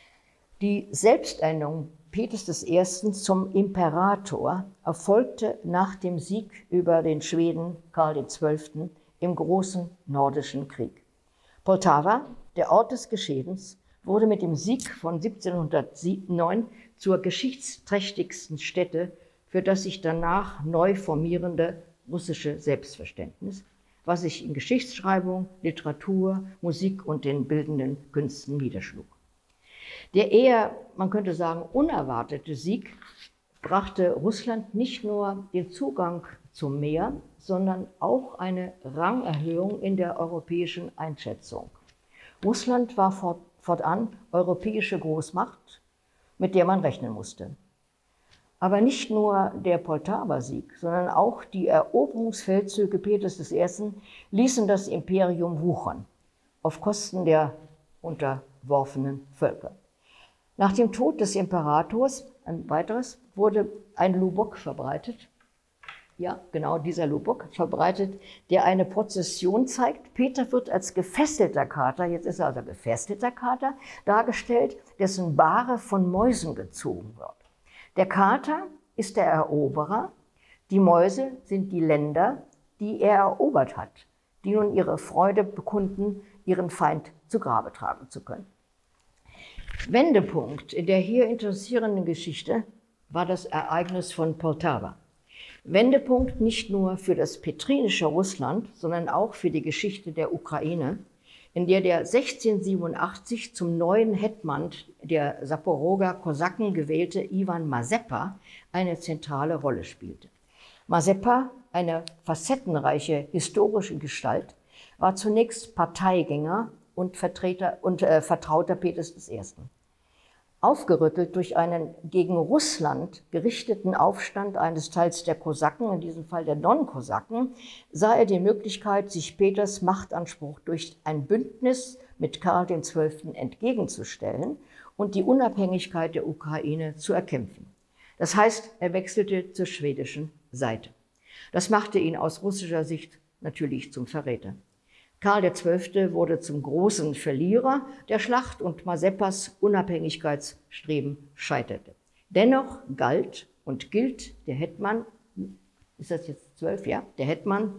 Die Selbsternennung Peters des Ersten zum Imperator erfolgte nach dem Sieg über den Schweden Karl der Zwölfte im Großen Nordischen Krieg. Poltawa, der Ort des Geschehens, wurde mit dem Sieg von siebzehnhundertneun zur geschichtsträchtigsten Stätte für das sich danach neu formierende russische Selbstverständnis, was sich in Geschichtsschreibung, Literatur, Musik und den bildenden Künsten niederschlug. Der eher, man könnte sagen, unerwartete Sieg brachte Russland nicht nur den Zugang zum Meer, sondern auch eine Rangerhöhung in der europäischen Einschätzung. Russland war fort, fortan europäische Großmacht, mit der man rechnen musste. Aber nicht nur der Poltawa-Sieg, sondern auch die Eroberungsfeldzüge Peters des Ersten ließen das Imperium wuchern, auf Kosten der unterworfenen Völker. Nach dem Tod des Imperators, ein weiteres, wurde ein Lubok verbreitet, ja, genau, dieser Lubbock verbreitet, der eine Prozession zeigt. Peter wird als gefesselter Kater, jetzt ist er also gefesselter Kater, dargestellt, dessen Bahre von Mäusen gezogen wird. Der Kater ist der Eroberer, die Mäuse sind die Länder, die er erobert hat, die nun ihre Freude bekunden, ihren Feind zu Grabe tragen zu können. Wendepunkt in der hier interessierenden Geschichte war das Ereignis von Poltawa. Wendepunkt nicht nur für das petrinische Russland, sondern auch für die Geschichte der Ukraine, in der der sechzehnhundertsiebenundachtzig zum neuen Hetman der Saporoger Kosaken gewählte Iwan Mazepa eine zentrale Rolle spielte. Mazepa, eine facettenreiche historische Gestalt, war zunächst Parteigänger und, Vertreter, und äh, Vertrauter Peters des Ersten. Aufgerüttelt durch einen gegen Russland gerichteten Aufstand eines Teils der Kosaken, in diesem Fall der Don-Kosaken, sah er die Möglichkeit, sich Peters Machtanspruch durch ein Bündnis mit Karl der Zwölfte entgegenzustellen und die Unabhängigkeit der Ukraine zu erkämpfen. Das heißt, er wechselte zur schwedischen Seite. Das machte ihn aus russischer Sicht natürlich zum Verräter. Karl der Zwölfte wurde zum großen Verlierer der Schlacht und Mazepas Unabhängigkeitsstreben scheiterte. Dennoch galt und gilt der Hetman, ist das jetzt zwölf, ja, der Hetman,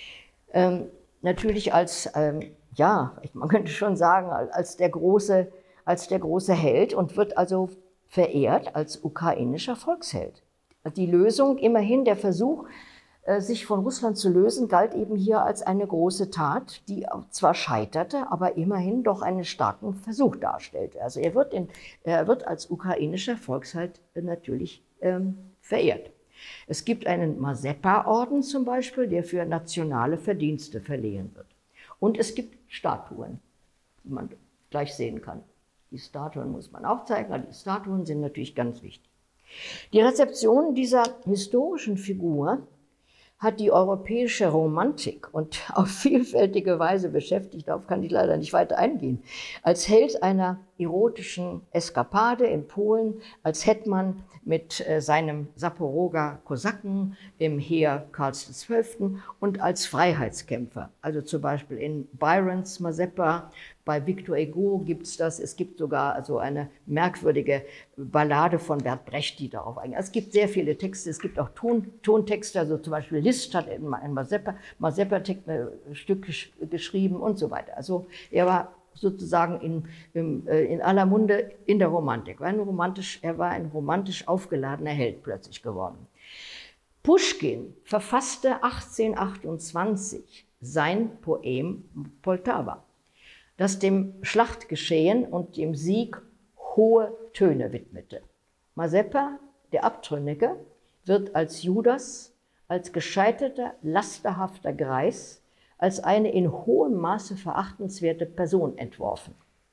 ähm, natürlich als, ähm, ja, man könnte schon sagen, als der, große, als der große Held und wird also verehrt als ukrainischer Volksheld. Die Lösung, immerhin der Versuch, sich von Russland zu lösen, galt eben hier als eine große Tat, die zwar scheiterte, aber immerhin doch einen starken Versuch darstellte. Also er wird, in, er wird als ukrainischer Volksheld natürlich ähm, verehrt. Es gibt einen Mazepa-Orden zum Beispiel, der für nationale Verdienste verliehen wird. Und es gibt Statuen, die man gleich sehen kann. Die Statuen muss man auch zeigen, aber die Statuen sind natürlich ganz wichtig. Die Rezeption dieser historischen Figur hat die europäische Romantik und auf vielfältige Weise beschäftigt, darauf kann ich leider nicht weiter eingehen, als Held einer erotischen Eskapade in Polen, als Hetman mit äh, seinem Saporoger Kosaken im Heer Karls des Zwölften und als Freiheitskämpfer. Also zum Beispiel in Byrons Mazepa, bei Victor Hugo gibt es das, es gibt sogar also eine merkwürdige Ballade von Bert Brecht, die darauf eingeht. Es gibt sehr viele Texte, es gibt auch Ton, Tontexte, also zum Beispiel Liszt hat ein Mazepa-Stück geschrieben und so weiter. Also er war sozusagen in, in, in aller Munde in der Romantik. War ein romantisch, er war ein romantisch aufgeladener Held plötzlich geworden. Puschkin verfasste achtzehnhundertachtundzwanzig sein Poem Poltawa, das dem Schlachtgeschehen und dem Sieg hohe Töne widmete. Mazepa, der Abtrünnige, wird als Judas, als gescheiterter, lasterhafter Greis, als eine in hohem Maße verachtenswerte Person entworfen,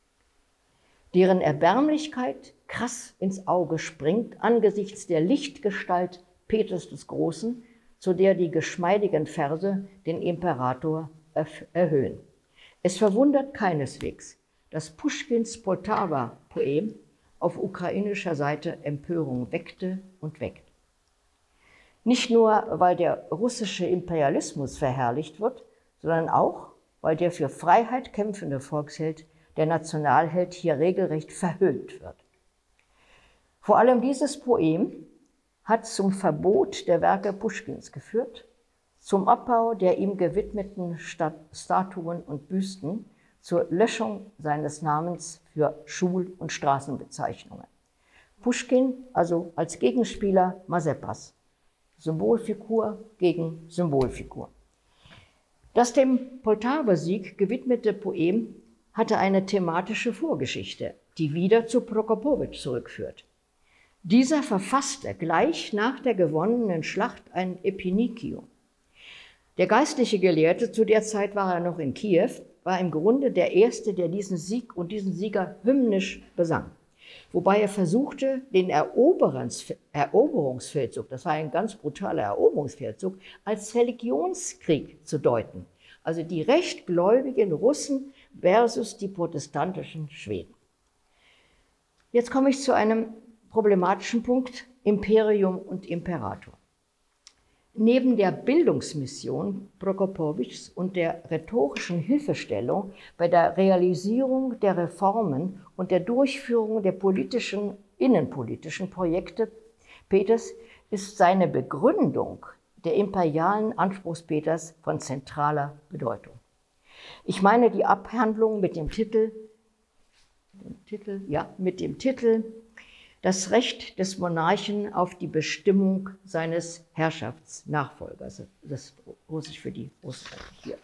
deren Erbärmlichkeit krass ins Auge springt angesichts der Lichtgestalt Peters des Großen, zu der die geschmeidigen Verse den Imperator erhöhen. Es verwundert keineswegs, dass Puschkins Poltawa-Poem auf ukrainischer Seite Empörung weckte und weckt. Nicht nur, weil der russische Imperialismus verherrlicht wird, sondern auch, weil der für Freiheit kämpfende Volksheld, der Nationalheld, hier regelrecht verhöhnt wird. Vor allem dieses Poem hat zum Verbot der Werke Puschkins geführt, zum Abbau der ihm gewidmeten Statuen und Büsten, zur Löschung seines Namens für Schul- und Straßenbezeichnungen. Puschkin also als Gegenspieler Mazepas, Symbolfigur gegen Symbolfigur. Das dem Poltawa-Sieg gewidmete Poem hatte eine thematische Vorgeschichte, die wieder zu Prokopowitsch zurückführt. Dieser verfasste gleich nach der gewonnenen Schlacht ein Epinikium. Der geistliche Gelehrte, zu der Zeit war er noch in Kiew, war im Grunde der Erste, der diesen Sieg und diesen Sieger hymnisch besang. Wobei er versuchte, den Eroberungsfeldzug, das war ein ganz brutaler Eroberungsfeldzug, als Religionskrieg zu deuten. Also die rechtgläubigen Russen versus die protestantischen Schweden. Jetzt komme ich zu einem problematischen Punkt, Imperium und Imperator. Neben der Bildungsmission Prokopowitschs und der rhetorischen Hilfestellung bei der Realisierung der Reformen und der Durchführung der politischen, innenpolitischen Projekte Peters ist seine Begründung der imperialen Anspruchs Peters von zentraler Bedeutung. Ich meine die Abhandlung mit dem Titel, dem Titel, ja, mit dem Titel Das Recht des Monarchen auf die Bestimmung seines Herrschaftsnachfolgers. Das ist Russisch für die Russen hier.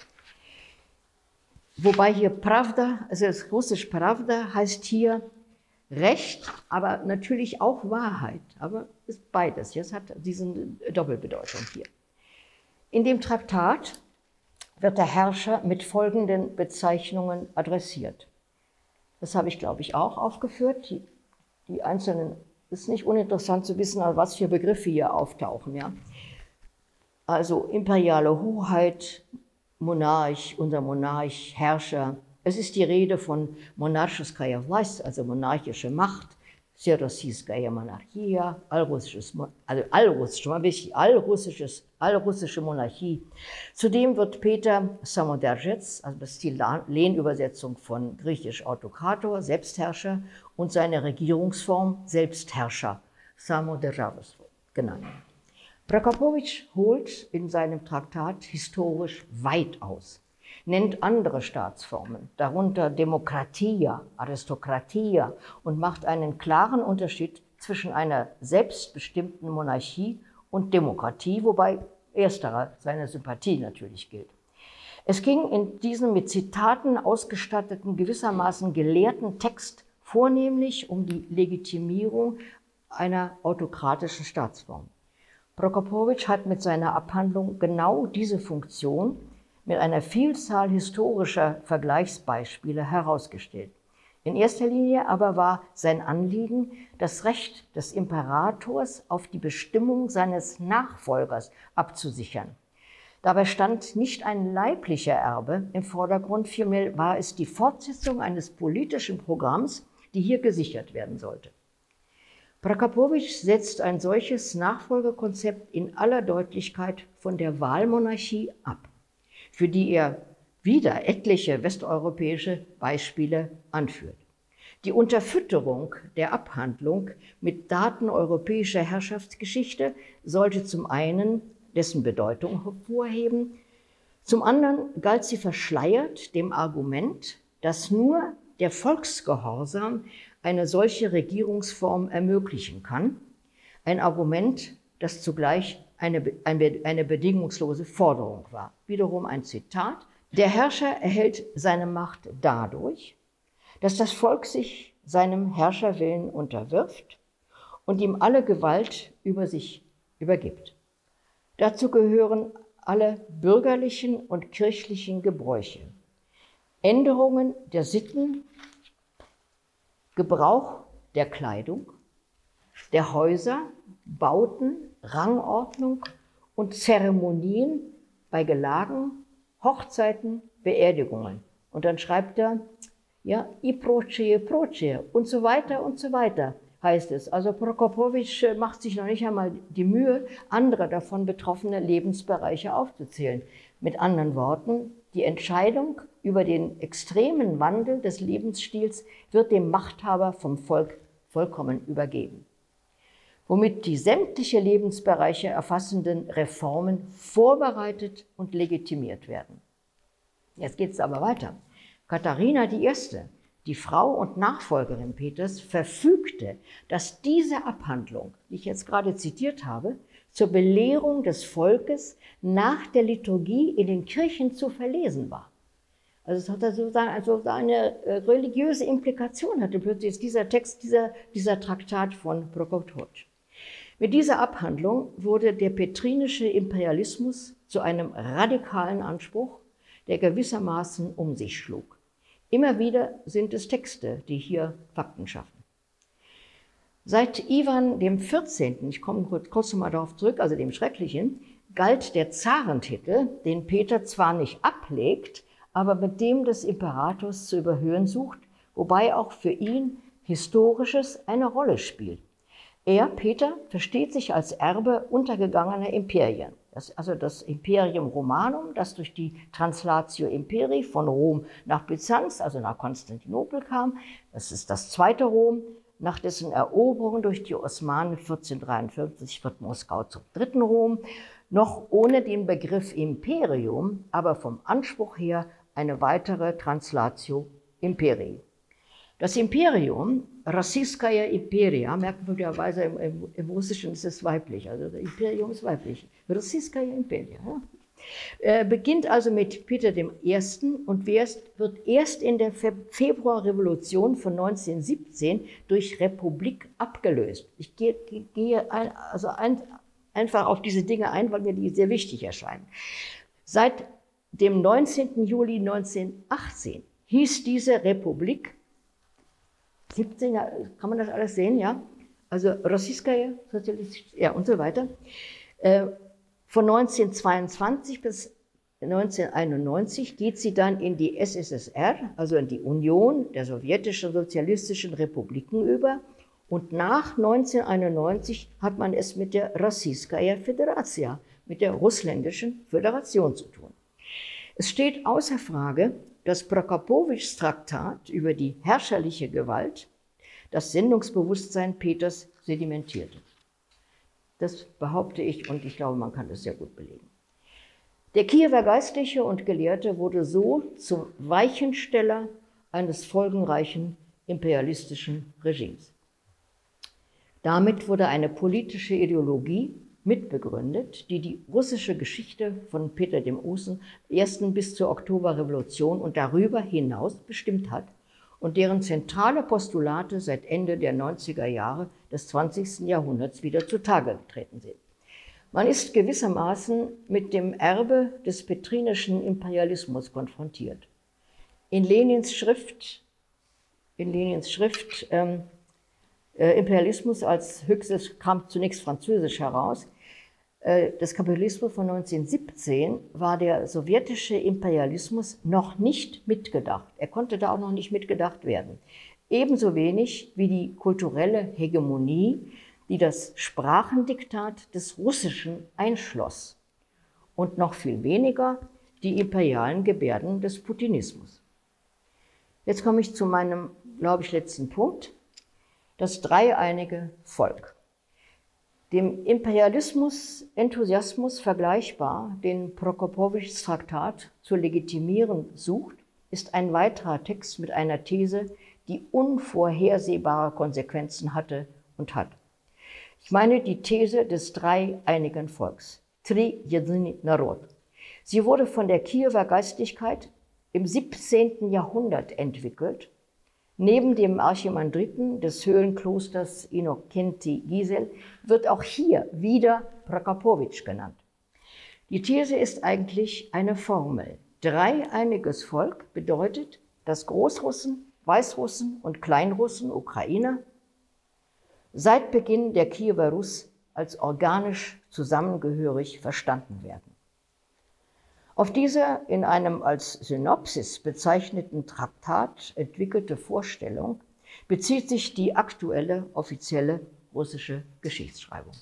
Wobei hier Pravda, also das Russisch Pravda heißt hier Recht, aber natürlich auch Wahrheit. Aber ist beides. Es hat diese Doppelbedeutung hier. In dem Traktat wird der Herrscher mit folgenden Bezeichnungen adressiert. Das habe ich, glaube ich, auch aufgeführt. Die, die einzelnen, ist nicht uninteressant zu wissen, was für Begriffe hier auftauchen. Ja? Also imperiale Hoheit, Monarch, unser Monarch, Herrscher. Es ist die Rede von monarchiskaya власть, also monarchische Macht, Всероссийская монархия, allrussisches, also allrussisch, mal wichtig, allrussisches, allrussische Monarchie. Zudem wird Peter Samodержец, also das ist die Lehnübersetzung von griechisch Autokrator, Selbstherrscher, und seine Regierungsform Selbstherrscher, Samodержавец, genannt. Prokopowitsch holt in seinem Traktat historisch weit aus, nennt andere Staatsformen, darunter Demokratia, Aristokratia, und macht einen klaren Unterschied zwischen einer selbstbestimmten Monarchie und Demokratie, wobei ersterer seine Sympathie natürlich gilt. Es ging in diesem mit Zitaten ausgestatteten, gewissermaßen gelehrten Text vornehmlich um die Legitimierung einer autokratischen Staatsform. Prokopowitsch hat mit seiner Abhandlung genau diese Funktion mit einer Vielzahl historischer Vergleichsbeispiele herausgestellt. In erster Linie aber war sein Anliegen, das Recht des Imperators auf die Bestimmung seines Nachfolgers abzusichern. Dabei stand nicht ein leiblicher Erbe im Vordergrund, vielmehr war es die Fortsetzung eines politischen Programms, die hier gesichert werden sollte. Prokopowitsch setzt ein solches Nachfolgekonzept in aller Deutlichkeit von der Wahlmonarchie ab, für die er wieder etliche westeuropäische Beispiele anführt. Die Unterfütterung der Abhandlung mit Daten europäischer Herrschaftsgeschichte sollte zum einen dessen Bedeutung hervorheben, zum anderen galt sie verschleiert dem Argument, dass nur der Volksgehorsam eine solche Regierungsform ermöglichen kann, ein Argument, das zugleich eine, eine, eine bedingungslose Forderung war. Wiederum ein Zitat: Der Herrscher erhält seine Macht dadurch, dass das Volk sich seinem Herrscherwillen unterwirft und ihm alle Gewalt über sich übergibt. Dazu gehören alle bürgerlichen und kirchlichen Gebräuche, Änderungen der Sitten, Gebrauch der Kleidung, der Häuser, Bauten, Rangordnung und Zeremonien bei Gelagen, Hochzeiten, Beerdigungen. Und dann schreibt er, ja, i prочее, prочее und so weiter und so weiter heißt es. Also Prokopowitsch macht sich noch nicht einmal die Mühe, andere davon betroffene Lebensbereiche aufzuzählen. Mit anderen Worten, die Entscheidung über den extremen Wandel des Lebensstils wird dem Machthaber vom Volk vollkommen übergeben, womit die sämtliche Lebensbereiche erfassenden Reformen vorbereitet und legitimiert werden. Jetzt geht es aber weiter. Katharina die Erste, die Frau und Nachfolgerin Peters, verfügte, dass diese Abhandlung, die ich jetzt gerade zitiert habe, zur Belehrung des Volkes nach der Liturgie in den Kirchen zu verlesen war. Also es hat da sozusagen also eine religiöse Implikation, hatte plötzlich dieser Text, dieser, dieser Traktat von Prokopowitsch. Mit dieser Abhandlung wurde der petrinische Imperialismus zu einem radikalen Anspruch, der gewissermaßen um sich schlug. Immer wieder sind es Texte, die hier Fakten schaffen. Seit Iwan dem vierzehnten, ich komme kurz noch mal darauf zurück, also dem Schrecklichen, galt der Zarentitel, den Peter zwar nicht ablegt, aber mit dem des Imperators zu überhöhen sucht, wobei auch für ihn Historisches eine Rolle spielt. Er, Peter, versteht sich als Erbe untergegangener Imperien. das, also das Imperium Romanum, das durch die Translatio Imperii von Rom nach Byzanz, also nach Konstantinopel kam. Das ist das zweite Rom. Nach dessen Eroberung durch die Osmanen vierzehnhundertdreiundvierzig wird Moskau zum dritten Rom, noch ohne den Begriff Imperium, aber vom Anspruch her eine weitere Translatio Imperii. Das Imperium, Rossijskaja Imperia, merkwürdigerweise im, im, im Russischen ist es weiblich, also das Imperium ist weiblich, Rossijskaja Imperia. Ja. Äh, beginnt also mit Peter dem Ersten und wird erst in der Fe Februarrevolution von neunzehnhundertsiebzehn durch Republik abgelöst. Ich gehe, gehe ein, also ein, einfach auf diese Dinge ein, weil mir die sehr wichtig erscheinen. Seit dem neunzehnten Juli neunzehnhundertachtzehn hieß diese Republik, siebzehn, kann man das alles sehen, ja? Also Rossijskaja, Sozialistisch, ja und so weiter. Äh, von neunzehnhundertzweiundzwanzig bis neunzehnhunderteinundneunzig geht sie dann in die S S S R, also in die Union der sowjetischen sozialistischen Republiken über. Und nach neunzehnhunderteinundneunzig hat man es mit der Rossijskaja Federacja, mit der russländischen Föderation zu tun. Es steht außer Frage, dass Prokopowitschs Traktat über die herrscherliche Gewalt das Sendungsbewusstsein Peters sedimentierte. Das behaupte ich und ich glaube, man kann das sehr gut belegen. Der Kiewer Geistliche und Gelehrte wurde so zum Weichensteller eines folgenreichen imperialistischen Regimes. Damit wurde eine politische Ideologie mitbegründet, die die russische Geschichte von Peter dem Ersten bis zur Oktoberrevolution und darüber hinaus bestimmt hat und deren zentrale Postulate seit Ende der neunziger Jahre des zwanzigsten Jahrhunderts wieder zutage getreten sind. Man ist gewissermaßen mit dem Erbe des petrinischen Imperialismus konfrontiert. In Lenins Schrift, in Lenins Schrift ähm, äh, Imperialismus als höchstes kam zunächst französisch heraus. Äh, des Kapitalismus von neunzehnhundertsiebzehn war der sowjetische Imperialismus noch nicht mitgedacht. Er konnte da auch noch nicht mitgedacht werden. Ebenso wenig wie die kulturelle Hegemonie, die das Sprachendiktat des Russischen einschloss. Und noch viel weniger die imperialen Gebärden des Putinismus. Jetzt komme ich zu meinem, glaube ich, letzten Punkt. Das dreieinige Volk. Dem Imperialismus-Enthusiasmus vergleichbar, den Prokopowitschs Traktat zu legitimieren sucht, ist ein weiterer Text mit einer These, die unvorhersehbare Konsequenzen hatte und hat. Ich meine die These des dreieinigen Volks, Tri Jedini Narod. Sie wurde von der Kiewer Geistlichkeit im siebzehnten Jahrhundert entwickelt. Neben dem Archimandriten des Höhlenklosters Innokenti Gisel wird auch hier wieder Prokopowitsch genannt. Die These ist eigentlich eine Formel. Dreieiniges Volk bedeutet, dass Großrussen, Weißrussen und Kleinrussen, Ukrainer, seit Beginn der Kiewer Rus als organisch zusammengehörig verstanden werden. Auf diese in einem als Synopsis bezeichneten Traktat entwickelte Vorstellung bezieht sich die aktuelle offizielle russische Geschichtsschreibung.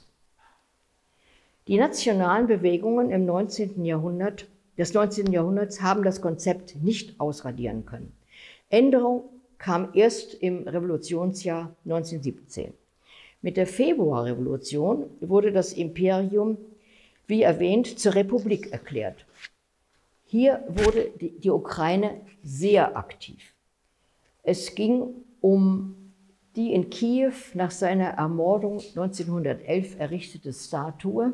Die nationalen Bewegungen im neunzehnten Jahrhundert, des neunzehnten Jahrhunderts haben das Konzept nicht ausradieren können. Änderung kam erst im Revolutionsjahr neunzehnhundertsiebzehn. Mit der Februarrevolution wurde das Imperium, wie erwähnt, zur Republik erklärt. Hier wurde die Ukraine sehr aktiv. Es ging um die in Kiew nach seiner Ermordung neunzehnhundertelf errichtete Statue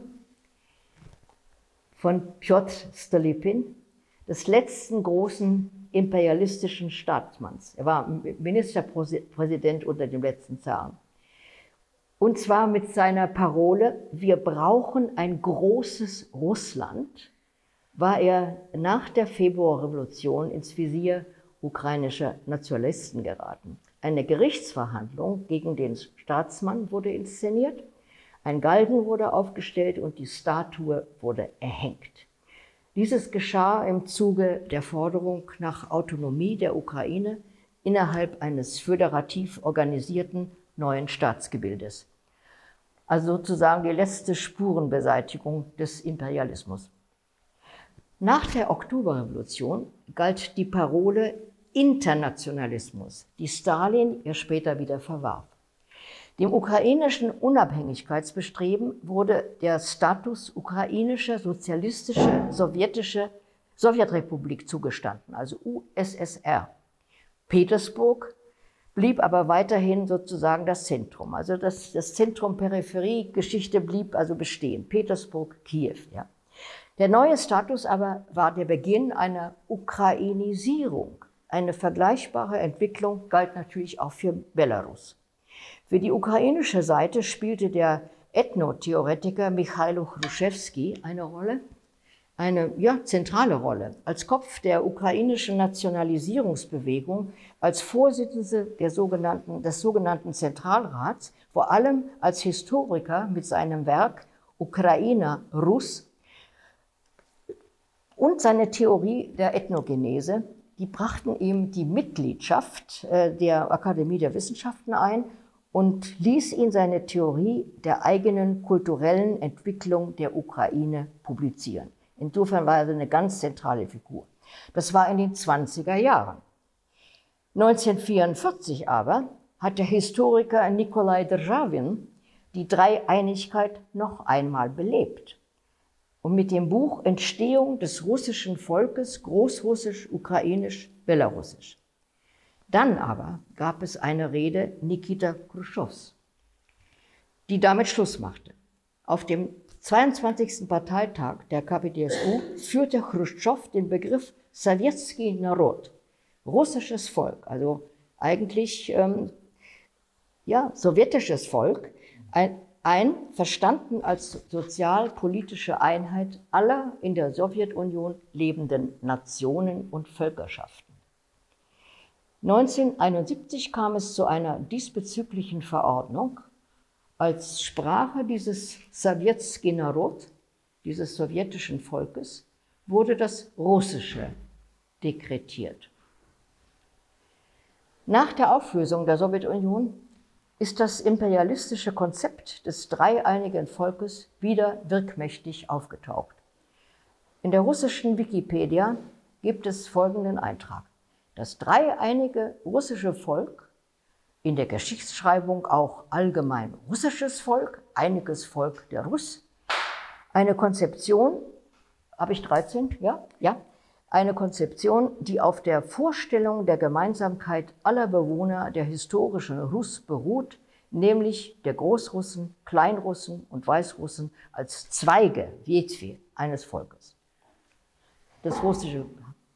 von Pjotr Stolypin, des letzten großen imperialistischen Staatsmanns. Er war Ministerpräsident unter dem letzten Zaren. Und zwar mit seiner Parole, wir brauchen ein großes Russland, war er nach der Februarrevolution ins Visier ukrainischer Nationalisten geraten. Eine Gerichtsverhandlung gegen den Staatsmann wurde inszeniert, ein Galgen wurde aufgestellt und die Statue wurde erhängt. Dieses geschah im Zuge der Forderung nach Autonomie der Ukraine innerhalb eines föderativ organisierten neuen Staatsgebildes. Also sozusagen die letzte Spurenbeseitigung des Imperialismus. Nach der Oktoberrevolution galt die Parole Internationalismus, die Stalin ja später wieder verwarf. Dem ukrainischen Unabhängigkeitsbestreben wurde der Status ukrainischer sozialistische sowjetische Sowjetrepublik zugestanden, also U S S R. Petersburg blieb aber weiterhin sozusagen das Zentrum. Also das, das Zentrum-Peripherie-Geschichte blieb also bestehen. Petersburg, Kiew. Ja. Der neue Status aber war der Beginn einer Ukrainisierung. Eine vergleichbare Entwicklung galt natürlich auch für Belarus. Für die ukrainische Seite spielte der Ethnotheoretiker Michailo Hruschewski eine Rolle, eine ja, zentrale Rolle. Als Kopf der ukrainischen Nationalisierungsbewegung, als Vorsitzender der sogenannten, des sogenannten Zentralrats, vor allem als Historiker mit seinem Werk Ukraina Russ und seine Theorie der Ethnogenese, die brachten ihm die Mitgliedschaft der Akademie der Wissenschaften ein und ließ ihn seine Theorie der eigenen kulturellen Entwicklung der Ukraine publizieren. Insofern war er eine ganz zentrale Figur. Das war in den zwanziger Jahren. neunzehnhundertvierundvierzig aber hat der Historiker Nikolai Державин die Dreieinigkeit noch einmal belebt und mit dem Buch Entstehung des russischen Volkes, Großrussisch, Ukrainisch, Belarussisch. Dann aber gab es eine Rede Nikita Chruschtschows, die damit Schluss machte. Auf dem zweiundzwanzigsten Parteitag der K P D S U führte Chruschtschow den Begriff Sowjetski Narod, russisches Volk, also eigentlich ähm, ja, sowjetisches Volk, ein, ein, verstanden als sozialpolitische Einheit aller in der Sowjetunion lebenden Nationen und Völkerschaften. neunzehnhunderteinundsiebzig kam es zu einer diesbezüglichen Verordnung. Als Sprache dieses Sowjetski Narod, dieses sowjetischen Volkes, wurde das Russische dekretiert. Nach der Auflösung der Sowjetunion ist das imperialistische Konzept des dreieinigen Volkes wieder wirkmächtig aufgetaucht. In der russischen Wikipedia gibt es folgenden Eintrag. Das dreieinige russische Volk, in der Geschichtsschreibung auch allgemein russisches Volk, einiges Volk der Russ, eine Konzeption, habe ich dreizehn? Ja? Ja. Eine Konzeption, die auf der Vorstellung der Gemeinsamkeit aller Bewohner der historischen Russ beruht, nämlich der Großrussen, Kleinrussen und Weißrussen als Zweige, Ветви, eines Volkes. Das russische,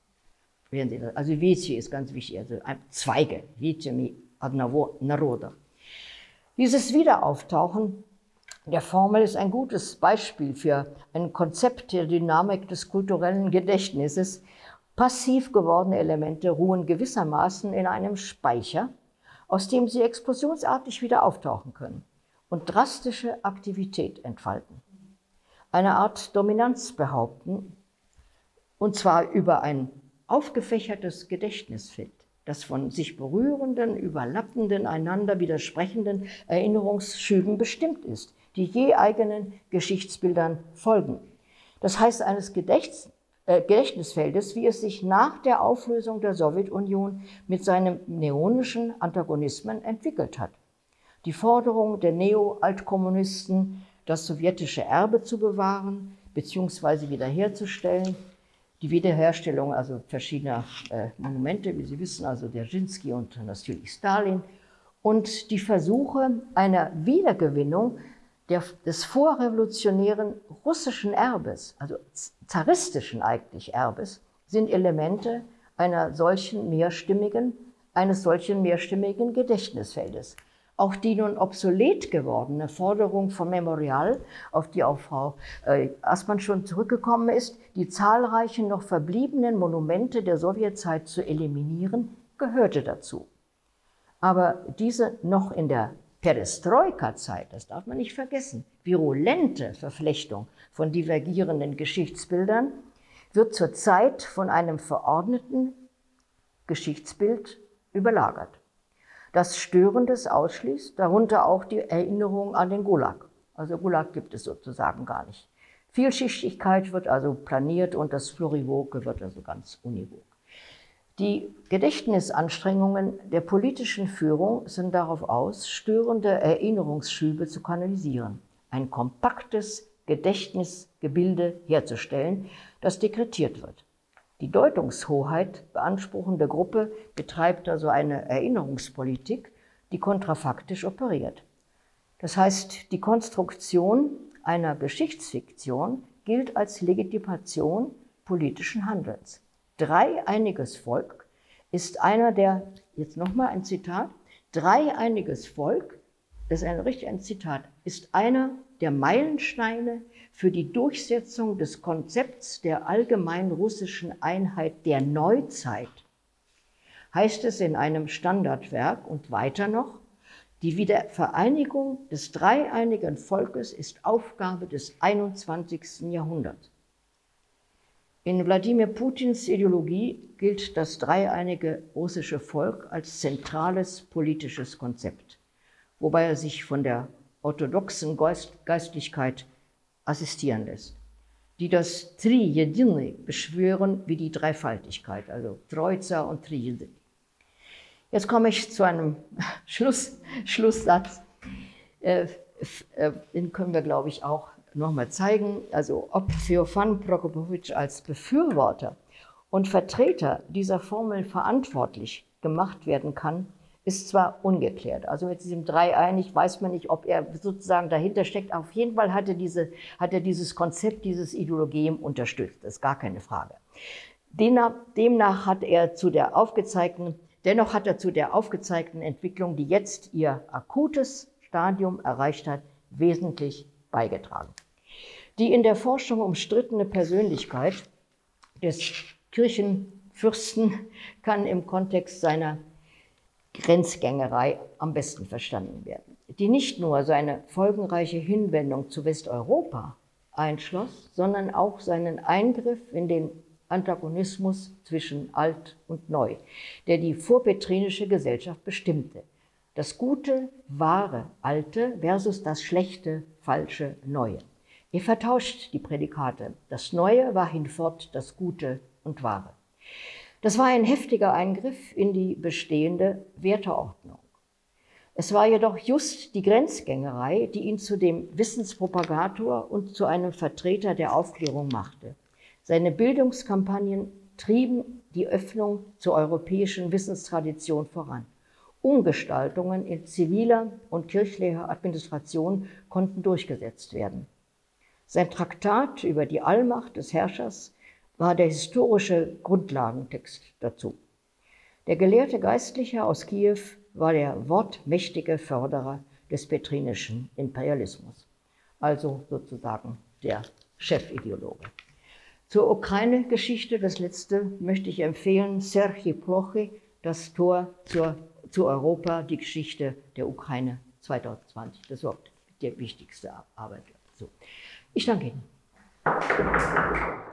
also Ветви ist ganz wichtig, also Zweige, Ветви одного народа. Dieses Wiederauftauchen der Formel ist ein gutes Beispiel für ein Konzept der Dynamik des kulturellen Gedächtnisses. Passiv gewordene Elemente ruhen gewissermaßen in einem Speicher, aus dem sie explosionsartig wieder auftauchen können und drastische Aktivität entfalten. Eine Art Dominanz behaupten, und zwar über ein aufgefächertes Gedächtnisfeld, das von sich berührenden, überlappenden, einander widersprechenden Erinnerungsschüben bestimmt ist, die je eigenen Geschichtsbildern folgen. Das heißt eines Gedächtnis, äh, Gedächtnisfeldes, wie es sich nach der Auflösung der Sowjetunion mit seinen neonischen Antagonismen entwickelt hat. Die Forderung der Neo-Altkommunisten, das sowjetische Erbe zu bewahren bzw. wiederherzustellen, die Wiederherstellung also verschiedener äh, Monumente, wie Sie wissen, also Dzerzhinsky und natürlich Stalin, und die Versuche einer Wiedergewinnung der, des vorrevolutionären russischen Erbes, also zaristischen eigentlich Erbes, sind Elemente einer solchen mehrstimmigen, eines solchen mehrstimmigen Gedächtnisfeldes. Auch die nun obsolet gewordene Forderung vom Memorial, auf die auch Frau äh, Aßmann schon zurückgekommen ist, die zahlreichen noch verbliebenen Monumente der Sowjetzeit zu eliminieren, gehörte dazu. Aber diese noch in der Perestroika-Zeit, das darf man nicht vergessen, virulente Verflechtung von divergierenden Geschichtsbildern wird zurzeit von einem verordneten Geschichtsbild überlagert, das Störendes ausschließt, darunter auch die Erinnerung an den Gulag. Also Gulag gibt es sozusagen gar nicht. Vielschichtigkeit wird also planiert und das Plurivoque wird also ganz univok. Die Gedächtnisanstrengungen der politischen Führung sind darauf aus, störende Erinnerungsschübe zu kanalisieren, ein kompaktes Gedächtnisgebilde herzustellen, das dekretiert wird. Die Deutungshoheit beanspruchende Gruppe betreibt also eine Erinnerungspolitik, die kontrafaktisch operiert. Das heißt, die Konstruktion einer Geschichtsfiktion gilt als Legitimation politischen Handelns. Dreieiniges Volk ist einer der, jetzt nochmal ein Zitat, dreieiniges Volk, das ist ein richtig ein Zitat, ist einer der Meilensteine für die Durchsetzung des Konzepts der allgemeinen russischen Einheit der Neuzeit, heißt es in einem Standardwerk und weiter noch, die Wiedervereinigung des dreieinigen Volkes ist Aufgabe des einundzwanzigsten Jahrhunderts. In Wladimir Putins Ideologie gilt das dreieinige russische Volk als zentrales politisches Konzept, wobei er sich von der orthodoxen Geistlichkeit assistieren lässt, die das Tri-Jediny beschwören wie die Dreifaltigkeit, also Troitsa und Tri-Jediny. Jetzt komme ich zu einem Schluss, Schlusssatz, äh, äh, den können wir, glaube ich, auch nochmal zeigen. Also ob Feofan Prokopowitsch als Befürworter und Vertreter dieser Formel verantwortlich gemacht werden kann, ist zwar ungeklärt. Also mit diesem Dreieinig weiß man nicht, ob er sozusagen dahinter steckt. Auf jeden Fall hat er, diese, hat er dieses Konzept, dieses Ideologem unterstützt. Das ist gar keine Frage. Demnach, demnach hat er zu der aufgezeigten, dennoch hat er zu der aufgezeigten Entwicklung, die jetzt ihr akutes Stadium erreicht hat, wesentlich beigetragen. Die in der Forschung umstrittene Persönlichkeit des Kirchenfürsten kann im Kontext seiner Grenzgängerei am besten verstanden werden, die nicht nur seine folgenreiche Hinwendung zu Westeuropa einschloss, sondern auch seinen Eingriff in den Antagonismus zwischen Alt und Neu, der die vorpetrinische Gesellschaft bestimmte. Das gute, wahre Alte versus das schlechte, falsche Neue. Er vertauscht die Prädikate. Das Neue war hinfort das Gute und Wahre. Das war ein heftiger Eingriff in die bestehende Werteordnung. Es war jedoch just die Grenzgängerei, die ihn zu dem Wissenspropagator und zu einem Vertreter der Aufklärung machte. Seine Bildungskampagnen trieben die Öffnung zur europäischen Wissenstradition voran. Umgestaltungen in ziviler und kirchlicher Administration konnten durchgesetzt werden. Sein Traktat über die Allmacht des Herrschers war der historische Grundlagentext dazu. Der gelehrte Geistliche aus Kiew war der wortmächtige Förderer des petrinischen Imperialismus, also sozusagen der Chefideologe. Zur Ukraine-Geschichte, das letzte, möchte ich empfehlen, Serhij Plochy, das Tor zur, zu Europa, die Geschichte der Ukraine zweitausendzwanzig. Das war die wichtigste Arbeit dazu. Ich danke Ihnen.